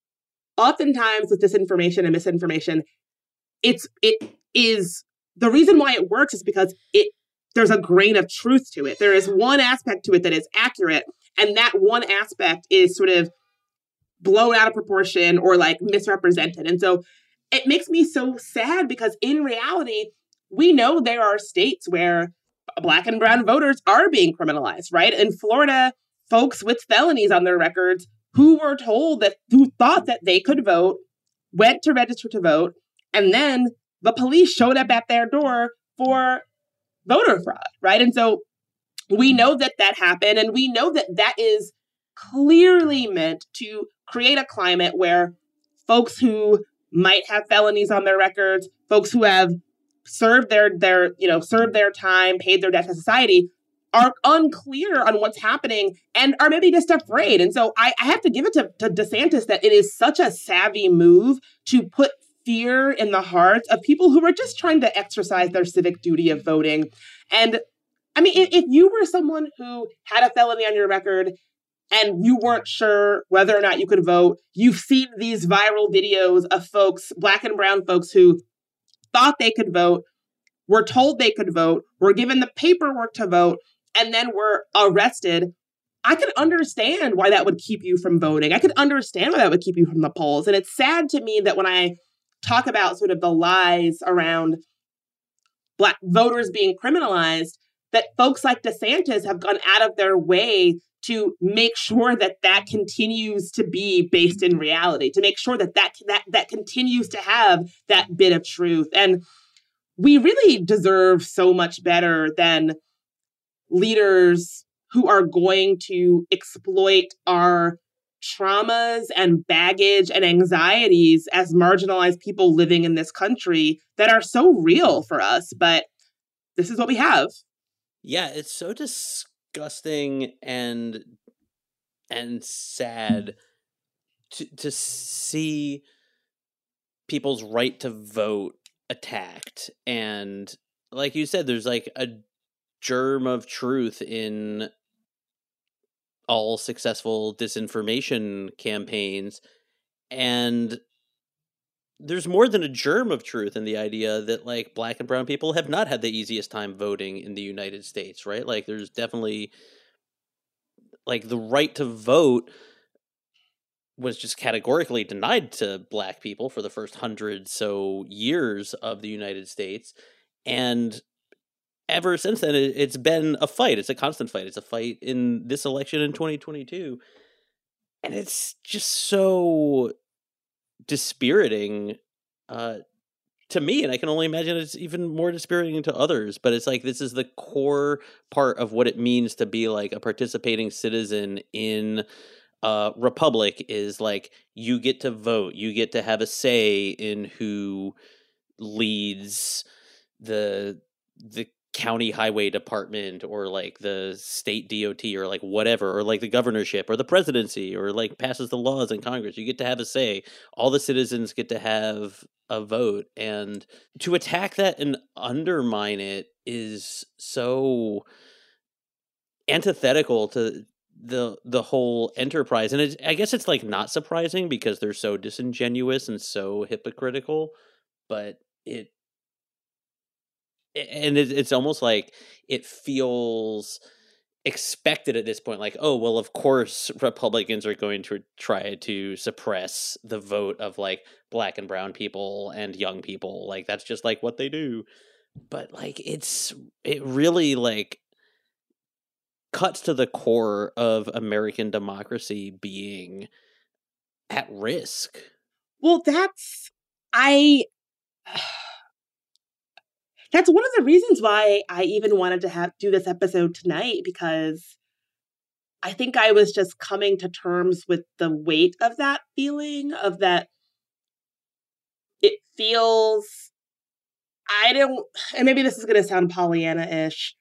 oftentimes with disinformation and misinformation, it's it is the reason why it works is because it there's a grain of truth to it. There is one aspect to it that is accurate, and that one aspect is sort of blown out of proportion or like misrepresented. And so it makes me so sad because in reality, we know there are states where Black and brown voters are being criminalized, right? In Florida, folks with felonies on their records who were told that, who thought that they could vote, went to register to vote, and then the police showed up at their door for voter fraud, right? And so we know that that happened, and we know that that is clearly meant to create a climate where folks who might have felonies on their records, folks who have served their, their, you know, served their time, paid their debt to society, are unclear on what's happening and are maybe just afraid. And so I, I have to give it to, to DeSantis that it is such a savvy move to put fear in the hearts of people who are just trying to exercise their civic duty of voting. And I mean, if, if you were someone who had a felony on your record and you weren't sure whether or not you could vote, you've seen these viral videos of folks, Black and brown folks who thought they could vote, were told they could vote, were given the paperwork to vote, and then were arrested. I could understand why that would keep you from voting. I could understand why that would keep you from the polls. And it's sad to me that when I talk about sort of the lies around Black voters being criminalized, that folks like DeSantis have gone out of their way to make sure that that continues to be based in reality, to make sure that that, that that continues to have that bit of truth. And we really deserve so much better than leaders who are going to exploit our traumas and baggage and anxieties as marginalized people living in this country that are so real for us. But this is what we have. Yeah, it's so disgusting and and sad to to see people's right to vote attacked. And like you said, there's like a germ of truth in all successful disinformation campaigns, and there's more than a germ of truth in the idea that like Black and brown people have not had the easiest time voting in the United States, right? Like there's definitely like the right to vote was just categorically denied to Black people for the first hundred so years of the United States. And ever since then, it's been a fight. It's a constant fight. It's a fight in this election in twenty twenty-two. And it's just so dispiriting uh, to me. And I can only imagine it's even more dispiriting to others. But it's like, this is the core part of what it means to be like a participating citizen in uh, republic is like you get to vote, you get to have a say in who leads the the county highway department or like the state D O T or like whatever, or like the governorship or the presidency, or like passes the laws in Congress. You get to have a say. All the citizens get to have a vote, and to attack that and undermine it is so antithetical to the the whole enterprise. And it's, I guess it's like not surprising because they're so disingenuous and so hypocritical, but it and it, it's almost like it feels expected at this point, like, oh well, of course Republicans are going to try to suppress the vote of like black and brown people and young people, like that's just like what they do. But like it's it really like cuts to the core of American democracy being at risk. Well, that's I that's one of the reasons why I even wanted to have do this episode tonight, because I think I was just coming to terms with the weight of that feeling, of that it feels, I don't, and maybe this is going to sound Pollyanna-ish,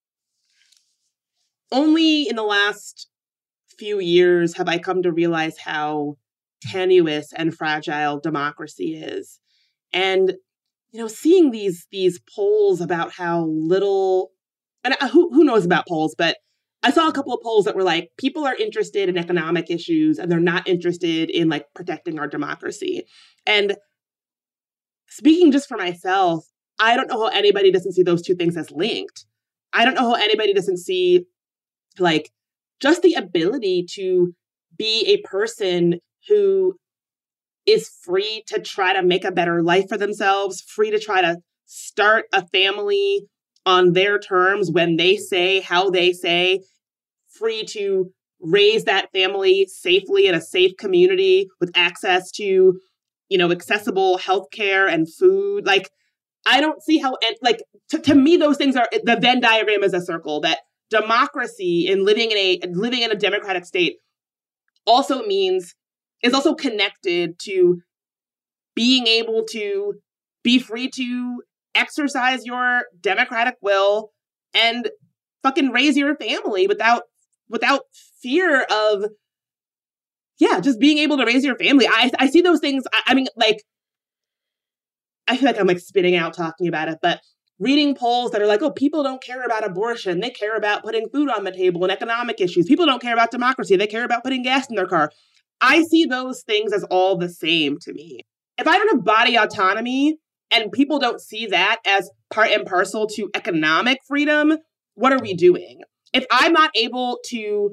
only in the last few years have I come to realize how tenuous and fragile democracy is. And, you know, seeing these these polls about how little, and who who knows about polls, but I saw a couple of polls that were like, people are interested in economic issues and they're not interested in like protecting our democracy. And speaking just for myself, I don't know how anybody doesn't see those two things as linked. I don't know how anybody doesn't see like just the ability to be a person who is free to try to make a better life for themselves, free to try to start a family on their terms when they say, how they say, free to raise that family safely in a safe community with access to, you know, accessible healthcare and food. Like, I don't see how, like, to, to me, those things are, the Venn diagram is a circle, that democracy and living in a, living in a democratic state also means, is also connected to being able to be free to exercise your democratic will and fucking raise your family without, without fear of, yeah, just being able to raise your family. I I see those things. I, I mean, like, I feel like I'm like spitting out talking about it, but reading polls that are like, oh, people don't care about abortion. They care about putting food on the table and economic issues. People don't care about democracy. They care about putting gas in their car. I see those things as all the same to me. If I don't have body autonomy and people don't see that as part and parcel to economic freedom, what are we doing? If I'm not able to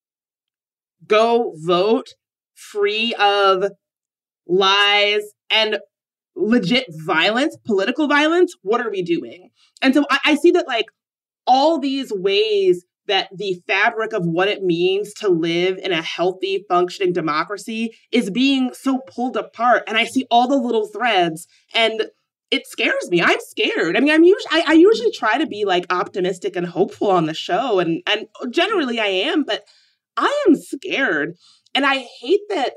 go vote free of lies and legit violence, political violence, what are we doing? And so I, I see that like all these ways that the fabric of what it means to live in a healthy, functioning democracy is being so pulled apart. And I see all the little threads and it scares me. I'm scared. I mean, I'm usually, I, I usually try to be like optimistic and hopeful on the show. And, and generally I am, but I am scared. And I hate that.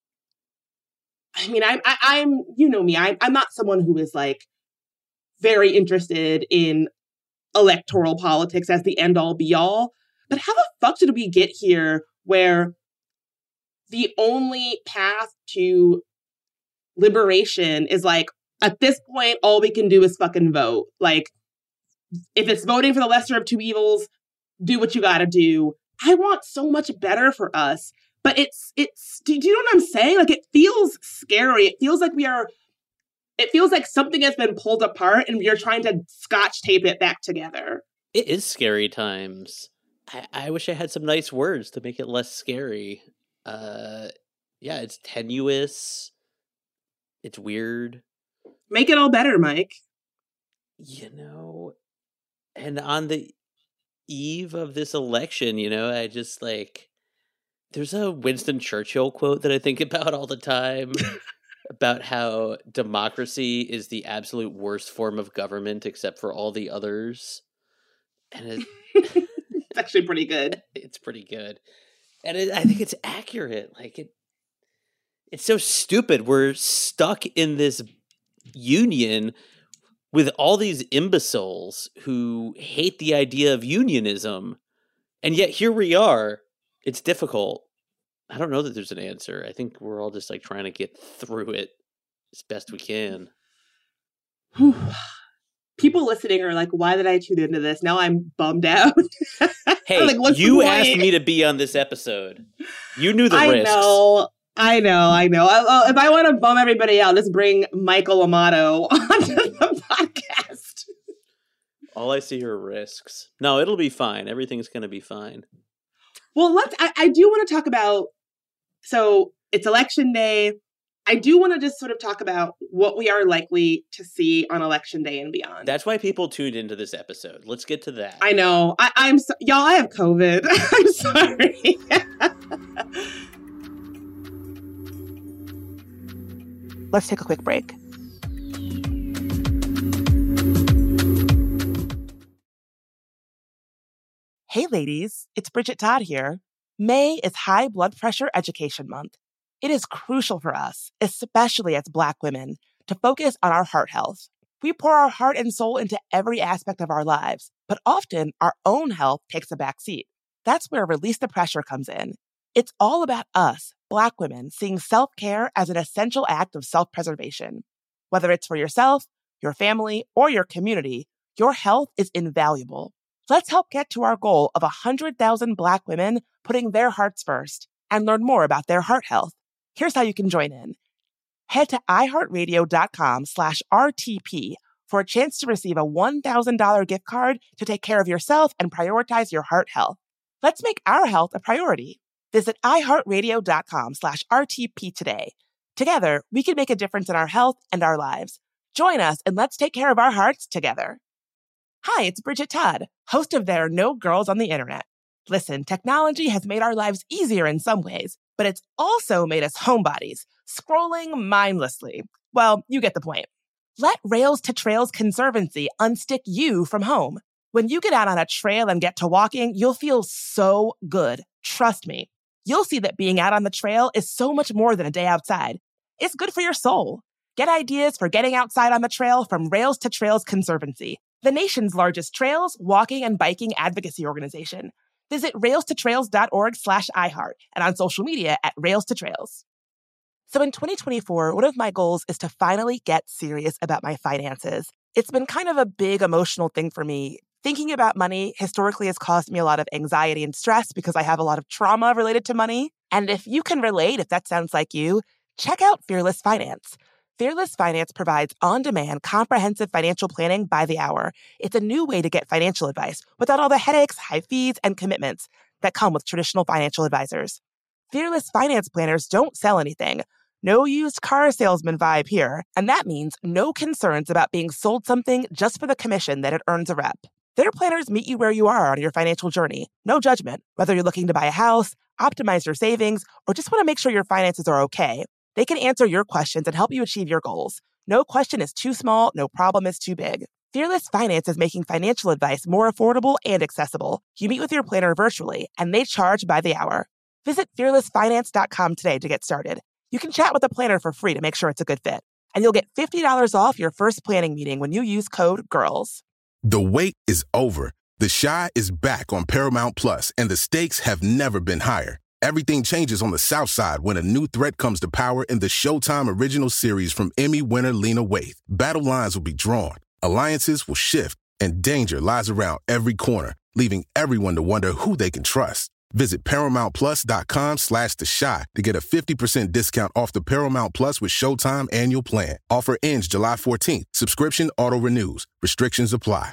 I mean, I'm, I, I'm, you know me, I'm, I'm not someone who is like very interested in electoral politics as the end all be all. But how the fuck did we get here where the only path to liberation is like, at this point, all we can do is fucking vote. Like, if it's voting for the lesser of two evils, do what you gotta do. I want so much better for us. But it's, it's, do, do you know what I'm saying? Like, it feels scary. It feels like we are, it feels like something has been pulled apart and we are trying to scotch tape it back together. It is scary times. I, I wish I had some nice words to make it less scary. Uh, yeah, it's tenuous. It's weird. Make it all better, Mike. You know, and on the eve of this election, you know, I just like, there's a Winston Churchill quote that I think about all the time about how democracy is the absolute worst form of government except for all the others. And it, it's actually pretty good. It's pretty good. And it, I think it's accurate. Like it, it's so stupid. We're stuck in this union with all these imbeciles who hate the idea of unionism. And yet here we are. It's difficult. I don't know that there's an answer. I think we're all just like trying to get through it as best we can. People listening are like, why did I tune into this? Now I'm bummed out. Hey, like, what's you the asked point? me to be on this episode. You knew the I risks. know. I know. I know. I, I, if I want to bum everybody out, just bring Michael Amato onto the podcast. All I see are risks. No, it'll be fine. Everything's going to be fine. Well, let's. I, I do want to talk about. So it's election day. I do want to just sort of talk about what we are likely to see on election day and beyond. That's why people tuned into this episode. Let's get to that. I know. I, I'm so, y'all. I have COVID. I'm sorry. Let's take a quick break. Hey ladies, it's Bridget Todd here. May is High Blood Pressure Education Month. It is crucial for us, especially as Black women, to focus on our heart health. We pour our heart and soul into every aspect of our lives, but often our own health takes a back seat. That's where Release the Pressure comes in. It's all about us, Black women, seeing self-care as an essential act of self-preservation. Whether it's for yourself, your family, or your community, your health is invaluable. Let's help get to our goal of one hundred thousand Black women putting their hearts first and learn more about their heart health. Here's how you can join in. Head to iheartradio.com slash RTP for a chance to receive a one thousand dollars gift card to take care of yourself and prioritize your heart health. Let's make our health a priority. Visit iheartradio.com slash RTP today. Together, we can make a difference in our health and our lives. Join us and let's take care of our hearts together. Hi, it's Bridget Todd, host of There Are No Girls on the Internet. Listen, technology has made our lives easier in some ways, but it's also made us homebodies, scrolling mindlessly. Well, you get the point. Let Rails to Trails Conservancy unstick you from home. When you get out on a trail and get to walking, you'll feel so good. Trust me. You'll see that being out on the trail is so much more than a day outside. It's good for your soul. Get ideas for getting outside on the trail from Rails to Trails Conservancy, the nation's largest trails, walking, and biking advocacy organization. Visit railstotrails.org slash iHeart and on social media at Rails to Trails. So in twenty twenty-four, one of my goals is to finally get serious about my finances. It's been kind of a big emotional thing for me. Thinking about money historically has caused me a lot of anxiety and stress because I have a lot of trauma related to money. And if you can relate, if that sounds like you, check out Fearless Finance. Fearless Finance provides on-demand, comprehensive financial planning by the hour. It's a new way to get financial advice without all the headaches, high fees, and commitments that come with traditional financial advisors. Fearless Finance planners don't sell anything. No used car salesman vibe here. And that means no concerns about being sold something just for the commission that it earns a rep. Their planners meet you where you are on your financial journey. No judgment. Whether you're looking to buy a house, optimize your savings, or just want to make sure your finances are okay, they can answer your questions and help you achieve your goals. No question is too small, no problem is too big. Fearless Finance is making financial advice more affordable and accessible. You meet with your planner virtually, and they charge by the hour. Visit fearless finance dot com today to get started. You can chat with a planner for free to make sure it's a good fit. And you'll get fifty dollars off your first planning meeting when you use code GIRLS. The wait is over. The Chi is back on Paramount Plus, and the stakes have never been higher. Everything changes on the South Side when a new threat comes to power in the Showtime original series from Emmy winner Lena Waithe. Battle lines will be drawn, alliances will shift, and danger lies around every corner, leaving everyone to wonder who they can trust. Visit ParamountPlus.com slash The Chi to get a fifty percent discount off the Paramount Plus with Showtime annual plan. Offer ends July fourteenth. Subscription auto-renews. Restrictions apply.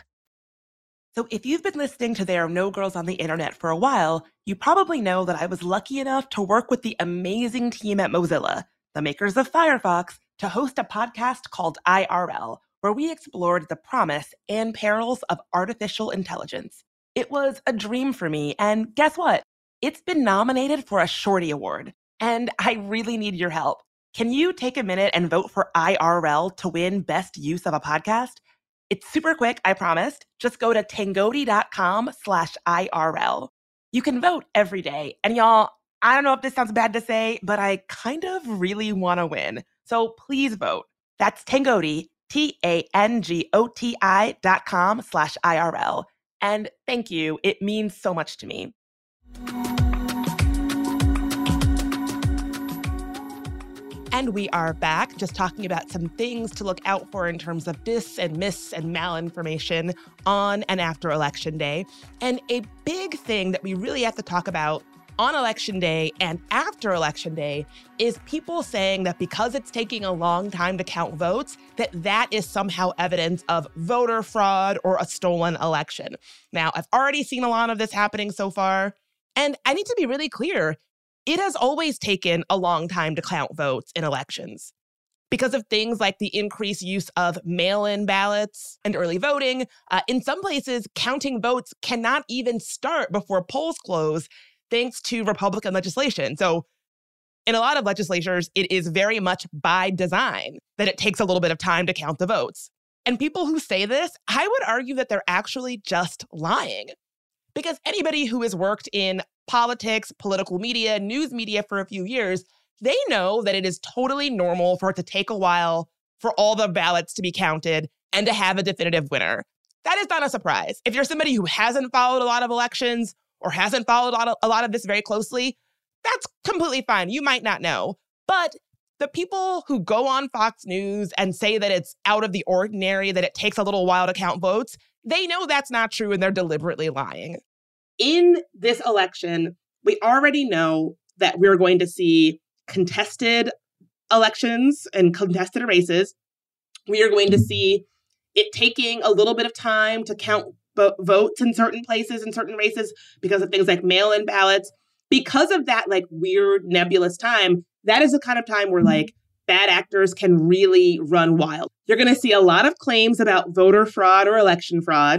So if you've been listening to There Are No Girls on the Internet for a while, you probably know that I was lucky enough to work with the amazing team at Mozilla, the makers of Firefox, to host a podcast called I R L, where we explored the promise and perils of artificial intelligence. It was a dream for me, and guess what? It's been nominated for a Shorty Award, and I really need your help. Can you take a minute and vote for I R L to win Best Use of a Podcast? It's super quick, I promised. Just go to tangoti.com slash IRL. You can vote every day, and y'all, I don't know if this sounds bad to say, but I kind of really want to win. So please vote. That's Tangoti, T A N G O T I dot com slash I R L. And thank you. It means so much to me. And we are back, just talking about some things to look out for in terms of dis and mis and malinformation on and after Election Day. And a big thing that we really have to talk about on Election Day and after Election Day is people saying that because it's taking a long time to count votes, that that is somehow evidence of voter fraud or a stolen election. Now, I've already seen a lot of this happening so far, and I need to be really clear. It has always taken a long time to count votes in elections. Because of things like the increased use of mail-in ballots and early voting, uh, in some places, counting votes cannot even start before polls close, thanks to Republican legislation. So in a lot of legislatures, it is very much by design that it takes a little bit of time to count the votes. And people who say this, I would argue that they're actually just lying. Because anybody who has worked in politics, political media, news media for a few years, they know that it is totally normal for it to take a while for all the ballots to be counted and to have a definitive winner. That is not a surprise. If you're somebody who hasn't followed a lot of elections or hasn't followed a lot of, a lot of this very closely, that's completely fine. You might not know. But the people who go on Fox News and say that it's out of the ordinary, that it takes a little while to count votes, they know that's not true and they're deliberately lying. In this election, we already know that we're going to see contested elections and contested races. We are going to see it taking a little bit of time to count bo- votes in certain places, in certain races, because of things like mail-in ballots. Because of that, like, weird, nebulous time, that is the kind of time where, like, bad actors can really run wild. You're going to see a lot of claims about voter fraud or election fraud.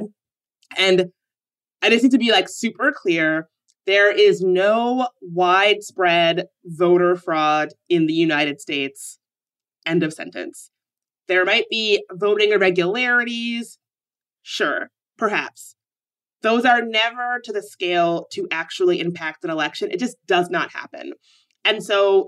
And I just need to be, like, super clear. There is no widespread voter fraud in the United States. End of sentence. There might be voting irregularities. Sure, perhaps. Those are never to the scale to actually impact an election. It just does not happen. And so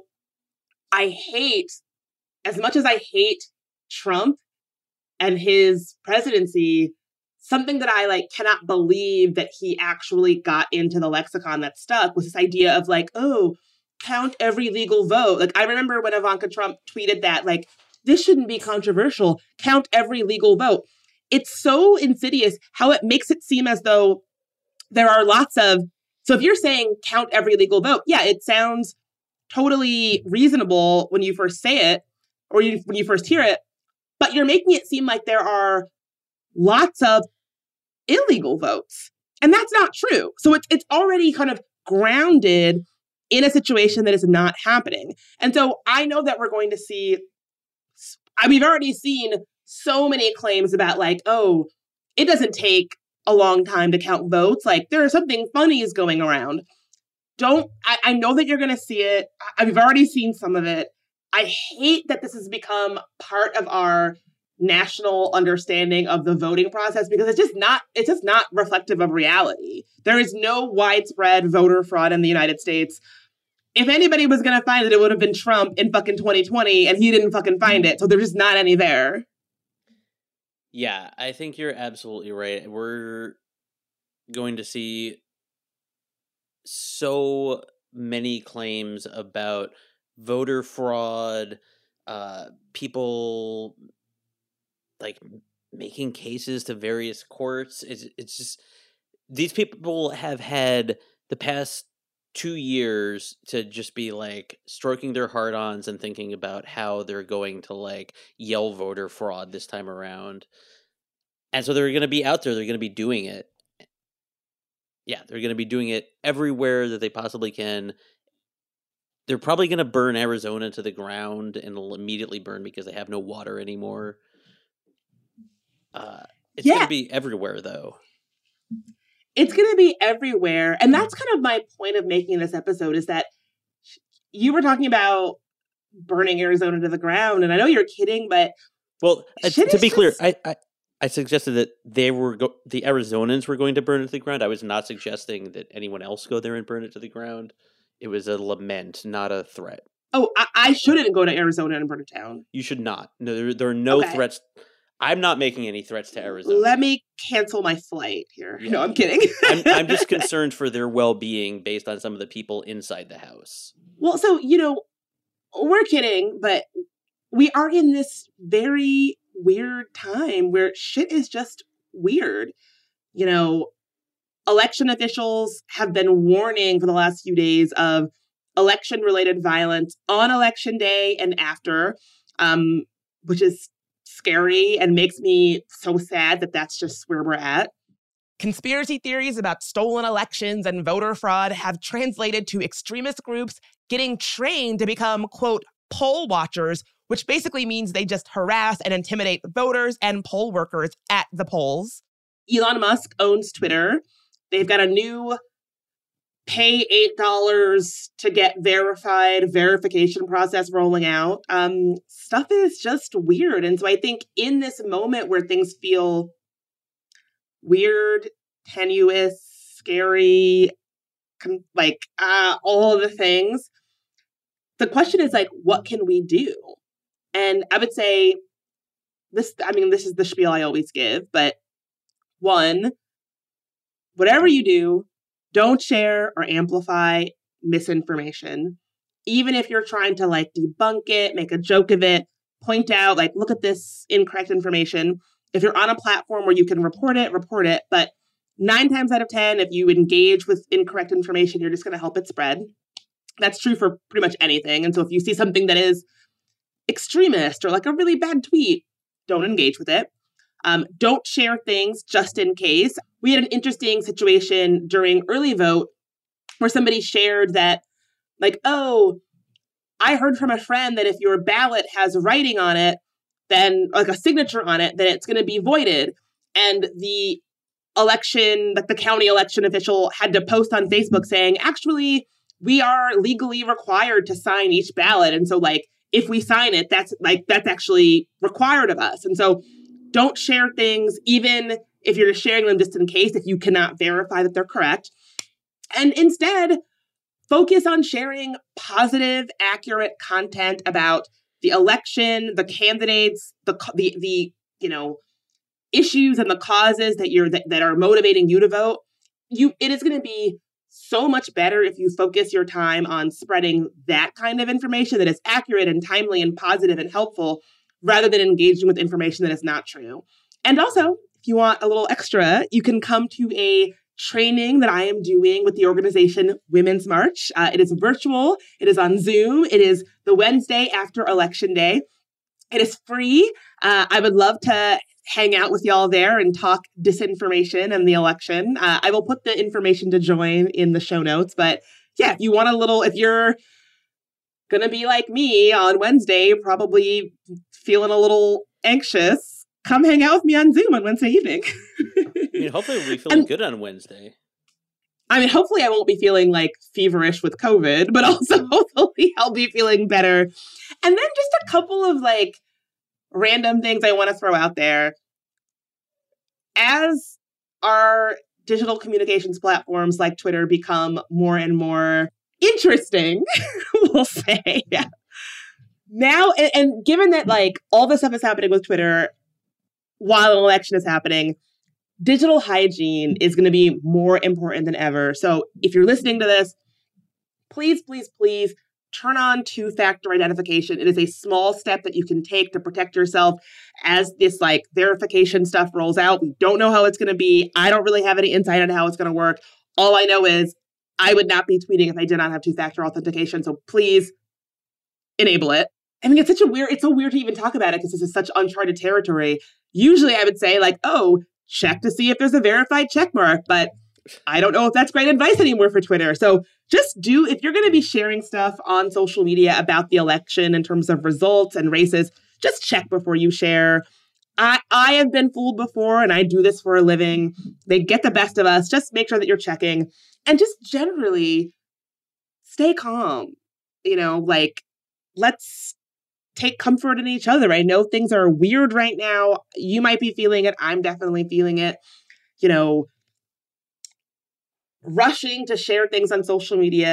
I hate, as much as I hate Trump and his presidency, something that I like cannot believe that he actually got into the lexicon that stuck was this idea of like, oh, count every legal vote. Like, I remember when Ivanka Trump tweeted that, like, this shouldn't be controversial. Count every legal vote. It's so insidious how it makes it seem as though there are lots of, so if you're saying count every legal vote, yeah, it sounds totally reasonable when you first say it or you, when you first hear it, but you're making it seem like there are lots of illegal votes. And that's not true. So it's it's already kind of grounded in a situation that is not happening. And so I know that we're going to see, I mean, we've already seen so many claims about like, oh, it doesn't take a long time to count votes. Like, there is something funny is going around. Don't, I, I know that you're going to see it. I, I've already seen some of it. I hate that this has become part of our national understanding of the voting process because it's just not, it's just not reflective of reality. There is no widespread voter fraud in the United States. If anybody was going to find it, it would have been Trump in fucking twenty twenty, and he didn't fucking find it. So there's just not any there. Yeah, I think you're absolutely right. We're going to see so many claims about voter fraud, uh, people like making cases to various courts. It's, it's just, these people have had the past two years to just be like stroking their hard-ons and thinking about how they're going to like yell voter fraud this time around. And so they're going to be out there. They're going to be doing it. Yeah, they're going to be doing it everywhere that they possibly can. They're probably going to burn Arizona to the ground and it'll immediately burn because they have no water anymore. Uh, it's yeah. going to be everywhere, though. It's going to be everywhere. And that's kind of my point of making this episode is that you were talking about burning Arizona to the ground. And I know you're kidding, but... Well, uh, to be just... clear, I, I I suggested that they were go- the Arizonans were going to burn it to the ground. I was not suggesting that anyone else go there and burn it to the ground. It was a lament, not a threat. Oh, I, I shouldn't go to Arizona and burn it down. You should not. No, there, there are no Okay. threats. I'm not making any threats to Arizona. Let me cancel my flight here. Yeah. No, I'm kidding. I'm, I'm just concerned for their well-being based on some of the people inside the house. Well, so, you know, we're kidding, but we are in this very weird time where shit is just weird. You know, election officials have been warning for the last few days of election-related violence on election day and after, um, which is scary and makes me so sad that that's just where we're at. Conspiracy theories about stolen elections and voter fraud have translated to extremist groups getting trained to become, quote, poll watchers, which basically means they just harass and intimidate voters and poll workers at the polls. Elon Musk owns Twitter. They've got a new pay eight dollars to get verified verification process rolling out. Um, stuff is just weird. And so I think in this moment where things feel weird, tenuous, scary, con- like uh, all of the things, the question is like, what can we do? And I would say this, I mean, this is the spiel I always give, but one, whatever you do, don't share or amplify misinformation. Even if you're trying to like debunk it, make a joke of it, point out like, look at this incorrect information. If you're on a platform where you can report it, report it. But nine times out of ten, if you engage with incorrect information, you're just going to help it spread. That's true for pretty much anything. And so if you see something that is extremist or like a really bad tweet, don't engage with it. Um, don't share things just in case. We had an interesting situation during early vote where somebody shared that, like, oh, I heard from a friend that if your ballot has writing on it, then like a signature on it, then it's going to be voided. And the election, like the county election official had to post on Facebook saying, actually, we are legally required to sign each ballot. And so like, if we sign it, that's like, that's actually required of us. And so don't share things, even if you're just sharing them just in case, if you cannot verify that they're correct. And instead, focus on sharing positive, accurate content about the election, the candidates, the the the you know issues and the causes that you're that, that are motivating you to vote. You it is going to be so much better if you focus your time on spreading that kind of information that is accurate and timely and positive and helpful, rather than engaging with information that is not true. And also, if you want a little extra, you can come to a training that I am doing with the organization Women's March. Uh, it is virtual. It is on Zoom. It is the Wednesday after Election Day. It is free. Uh, I would love to hang out with y'all there and talk disinformation and the election. Uh, I will put the information to join in the show notes. But yeah, if you want a little, if you're going to be like me on Wednesday, probably feeling a little anxious, come hang out with me on Zoom on Wednesday evening. I mean, hopefully we'll be feeling and, good on Wednesday. I mean, hopefully I won't be feeling like feverish with COVID, but also hopefully I'll be feeling better. And then just a couple of like random things I want to throw out there. As our digital communications platforms like Twitter become more and more interesting, we'll say, yeah. Now, and, and given that like all this stuff is happening with Twitter while an election is happening, digital hygiene is going to be more important than ever. So if you're listening to this, please, please, please turn on two-factor identification. It is a small step that you can take to protect yourself as this like verification stuff rolls out. We don't know how it's going to be. I don't really have any insight on how it's going to work. All I know is I would not be tweeting if I did not have two-factor authentication. So please enable it. I mean, it's such a weird, it's so weird to even talk about it because this is such uncharted territory. Usually I would say like, oh, check to see if there's a verified check mark, but I don't know if that's great advice anymore for Twitter. So just do, if you're going to be sharing stuff on social media about the election in terms of results and races, just check before you share. I, I have been fooled before and I do this for a living. They get the best of us. Just make sure that you're checking and just generally stay calm. You know, like let's take comfort in each other. I know things are weird right now. You might be feeling it. I'm definitely feeling it. You know, rushing to share things on social media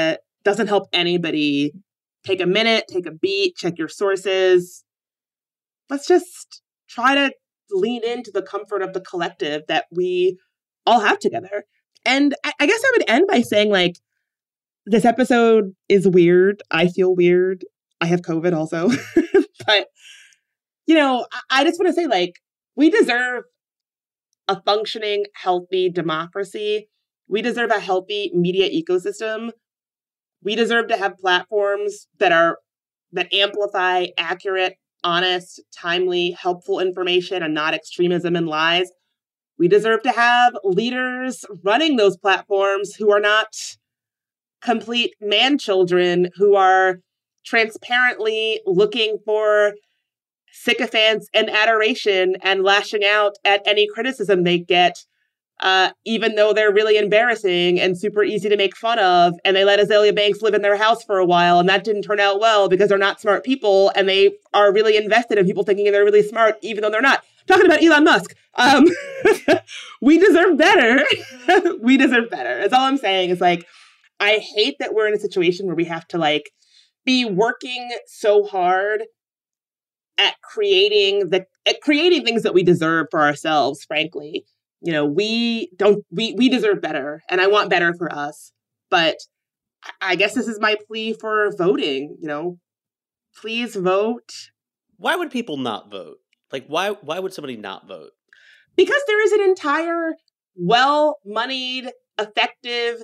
doesn't help anybody. Take a minute, take a beat, check your sources. Let's just try to lean into the comfort of the collective that we all have together. And I, I guess I would end by saying, like, this episode is weird. I feel weird. I have COVID also. But, you know, I, I just want to say, like, we deserve a functioning, healthy democracy. We deserve a healthy media ecosystem. We deserve to have platforms that are that amplify accurate, honest, timely, helpful information and not extremism and lies. We deserve to have leaders running those platforms who are not complete man-children, who are transparently looking for sycophants and adoration and lashing out at any criticism they get, uh, even though they're really embarrassing and super easy to make fun of. And they let Azealia Banks live in their house for a while, and that didn't turn out well because they're not smart people, and they are really invested in people thinking they're really smart, even though they're not. Talking about Elon Musk. Um, we deserve better. We deserve better. That's all I'm saying. Is like, I hate that we're in a situation where we have to like be working so hard at creating the at creating things that we deserve for ourselves, frankly. You know, we don't we we deserve better, and I want better for us. But I guess this is my plea for voting, you know. Please vote. Why would people not vote? Like, why why would somebody not vote? Because there is an entire well-moneyed, effective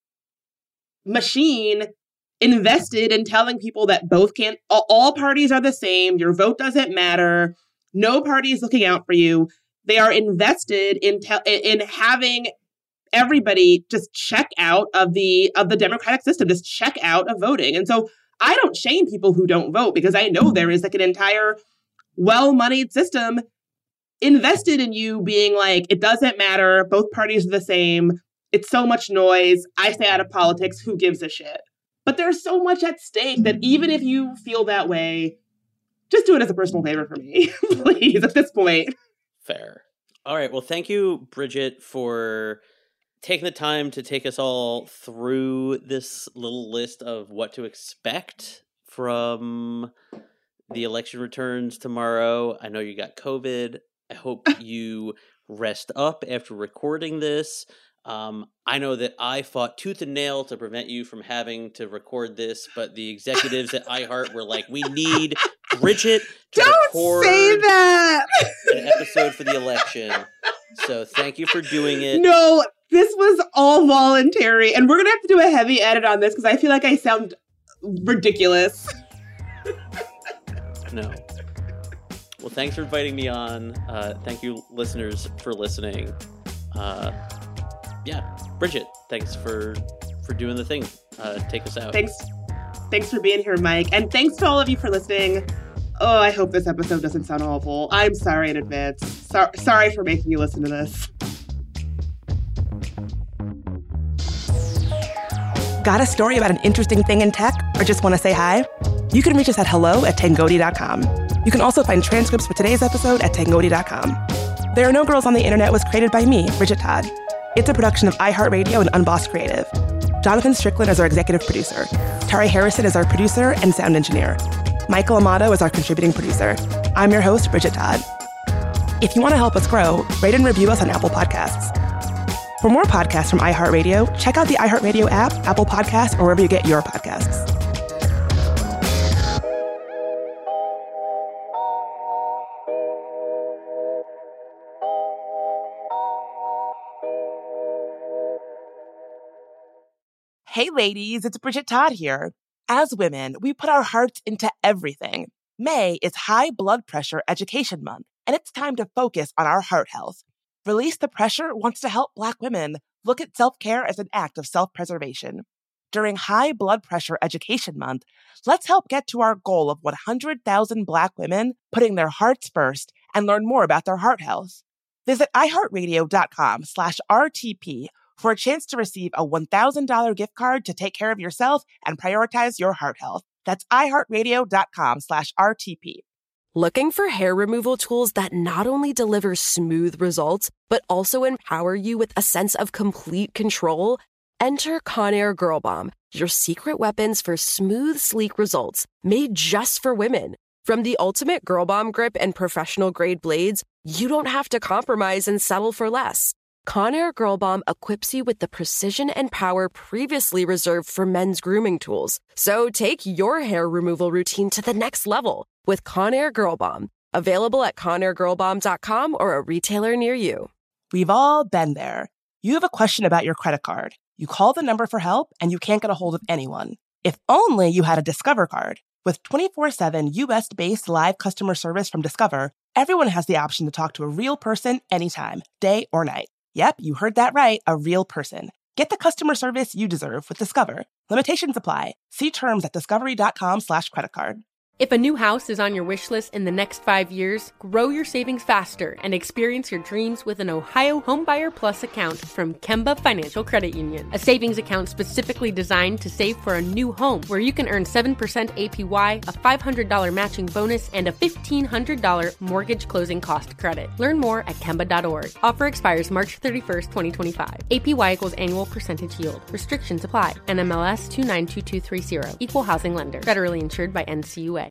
machine invested in telling people that both can't, all parties are the same, your vote doesn't matter, no party is looking out for you. They are invested in te- in having everybody just check out of the of the democratic system, just check out of voting. And so I don't shame people who don't vote, because I know there is like an entire well-moneyed system invested in you being like, it doesn't matter, both parties are the same, it's so much noise, I stay out of politics, who gives a shit? But there's so much at stake that even if you feel that way, just do it as a personal favor for me, please, at this point. Fair. All right. Well, thank you, Bridget, for taking the time to take us all through this little list of what to expect from the election returns tomorrow. I know you got COVID. I hope you rest up after recording this. Um, I know that I fought tooth and nail to prevent you from having to record this, but the executives at iHeart were like, we need Bridget to Don't record say that! an episode for the election. So thank you for doing it. No, this was all voluntary. And we're going to have to do a heavy edit on this because I feel like I sound ridiculous. No. Well, thanks for inviting me on. Uh, thank you, listeners, for listening. Uh, yeah, Bridget, thanks for for doing the thing. Uh, take us out. Thanks. Thanks for being here, Mike. And thanks to all of you for listening. Oh, I hope this episode doesn't sound awful. I'm sorry in advance. So- sorry for making you listen to this. Got a story about an interesting thing in tech or just want to say hi? You can reach us at hello at tangoti dot com. You can also find transcripts for today's episode at tangoti dot com. There Are No Girls on the Internet was created by me, Bridget Todd. It's a production of iHeartRadio and Unbossed Creative. Jonathan Strickland is our executive producer. Tari Harrison is our producer and sound engineer. Michael Amato is our contributing producer. I'm your host, Bridget Todd. If you want to help us grow, rate and review us on Apple Podcasts. For more podcasts from iHeartRadio, check out the iHeartRadio app, Apple Podcasts, or wherever you get your podcasts. Hey ladies, it's Bridget Todd here. As women, we put our hearts into everything. May is High Blood Pressure Education Month, and it's time to focus on our heart health. Release the Pressure wants to help Black women look at self-care as an act of self-preservation. During High Blood Pressure Education Month, let's help get to our goal of one hundred thousand Black women putting their hearts first and learn more about their heart health. Visit iHeartRadio.com slash RTP for a chance to receive a one thousand dollars gift card to take care of yourself and prioritize your heart health. That's iHeartRadio.com slash RTP. Looking for hair removal tools that not only deliver smooth results, but also empower you with a sense of complete control? Enter Conair Girl Bomb, your secret weapons for smooth, sleek results, made just for women. From the ultimate Girl Bomb grip and professional-grade blades, you don't have to compromise and settle for less. Conair Girl Bomb equips you with the precision and power previously reserved for men's grooming tools. So take your hair removal routine to the next level with Conair Girl Bomb. Available at conair girl bomb dot com or a retailer near you. We've all been there. You have a question about your credit card. You call the number for help and you can't get a hold of anyone. If only you had a Discover card. With twenty-four seven U S-based live customer service from Discover, everyone has the option to talk to a real person anytime, day or night. Yep, you heard that right, a real person. Get the customer service you deserve with Discover. Limitations apply. See terms at discovery.com slash credit card. If a new house is on your wish list in the next five years, grow your savings faster and experience your dreams with an Ohio Homebuyer Plus account from Kemba Financial Credit Union. A savings account specifically designed to save for a new home where you can earn seven percent A P Y, a five hundred dollars matching bonus, and a fifteen hundred dollars mortgage closing cost credit. Learn more at Kemba dot org. Offer expires March thirty-first, twenty twenty-five. A P Y equals annual percentage yield. Restrictions apply. N M L S two nine two two three zero. Equal housing lender. Federally insured by N C U A.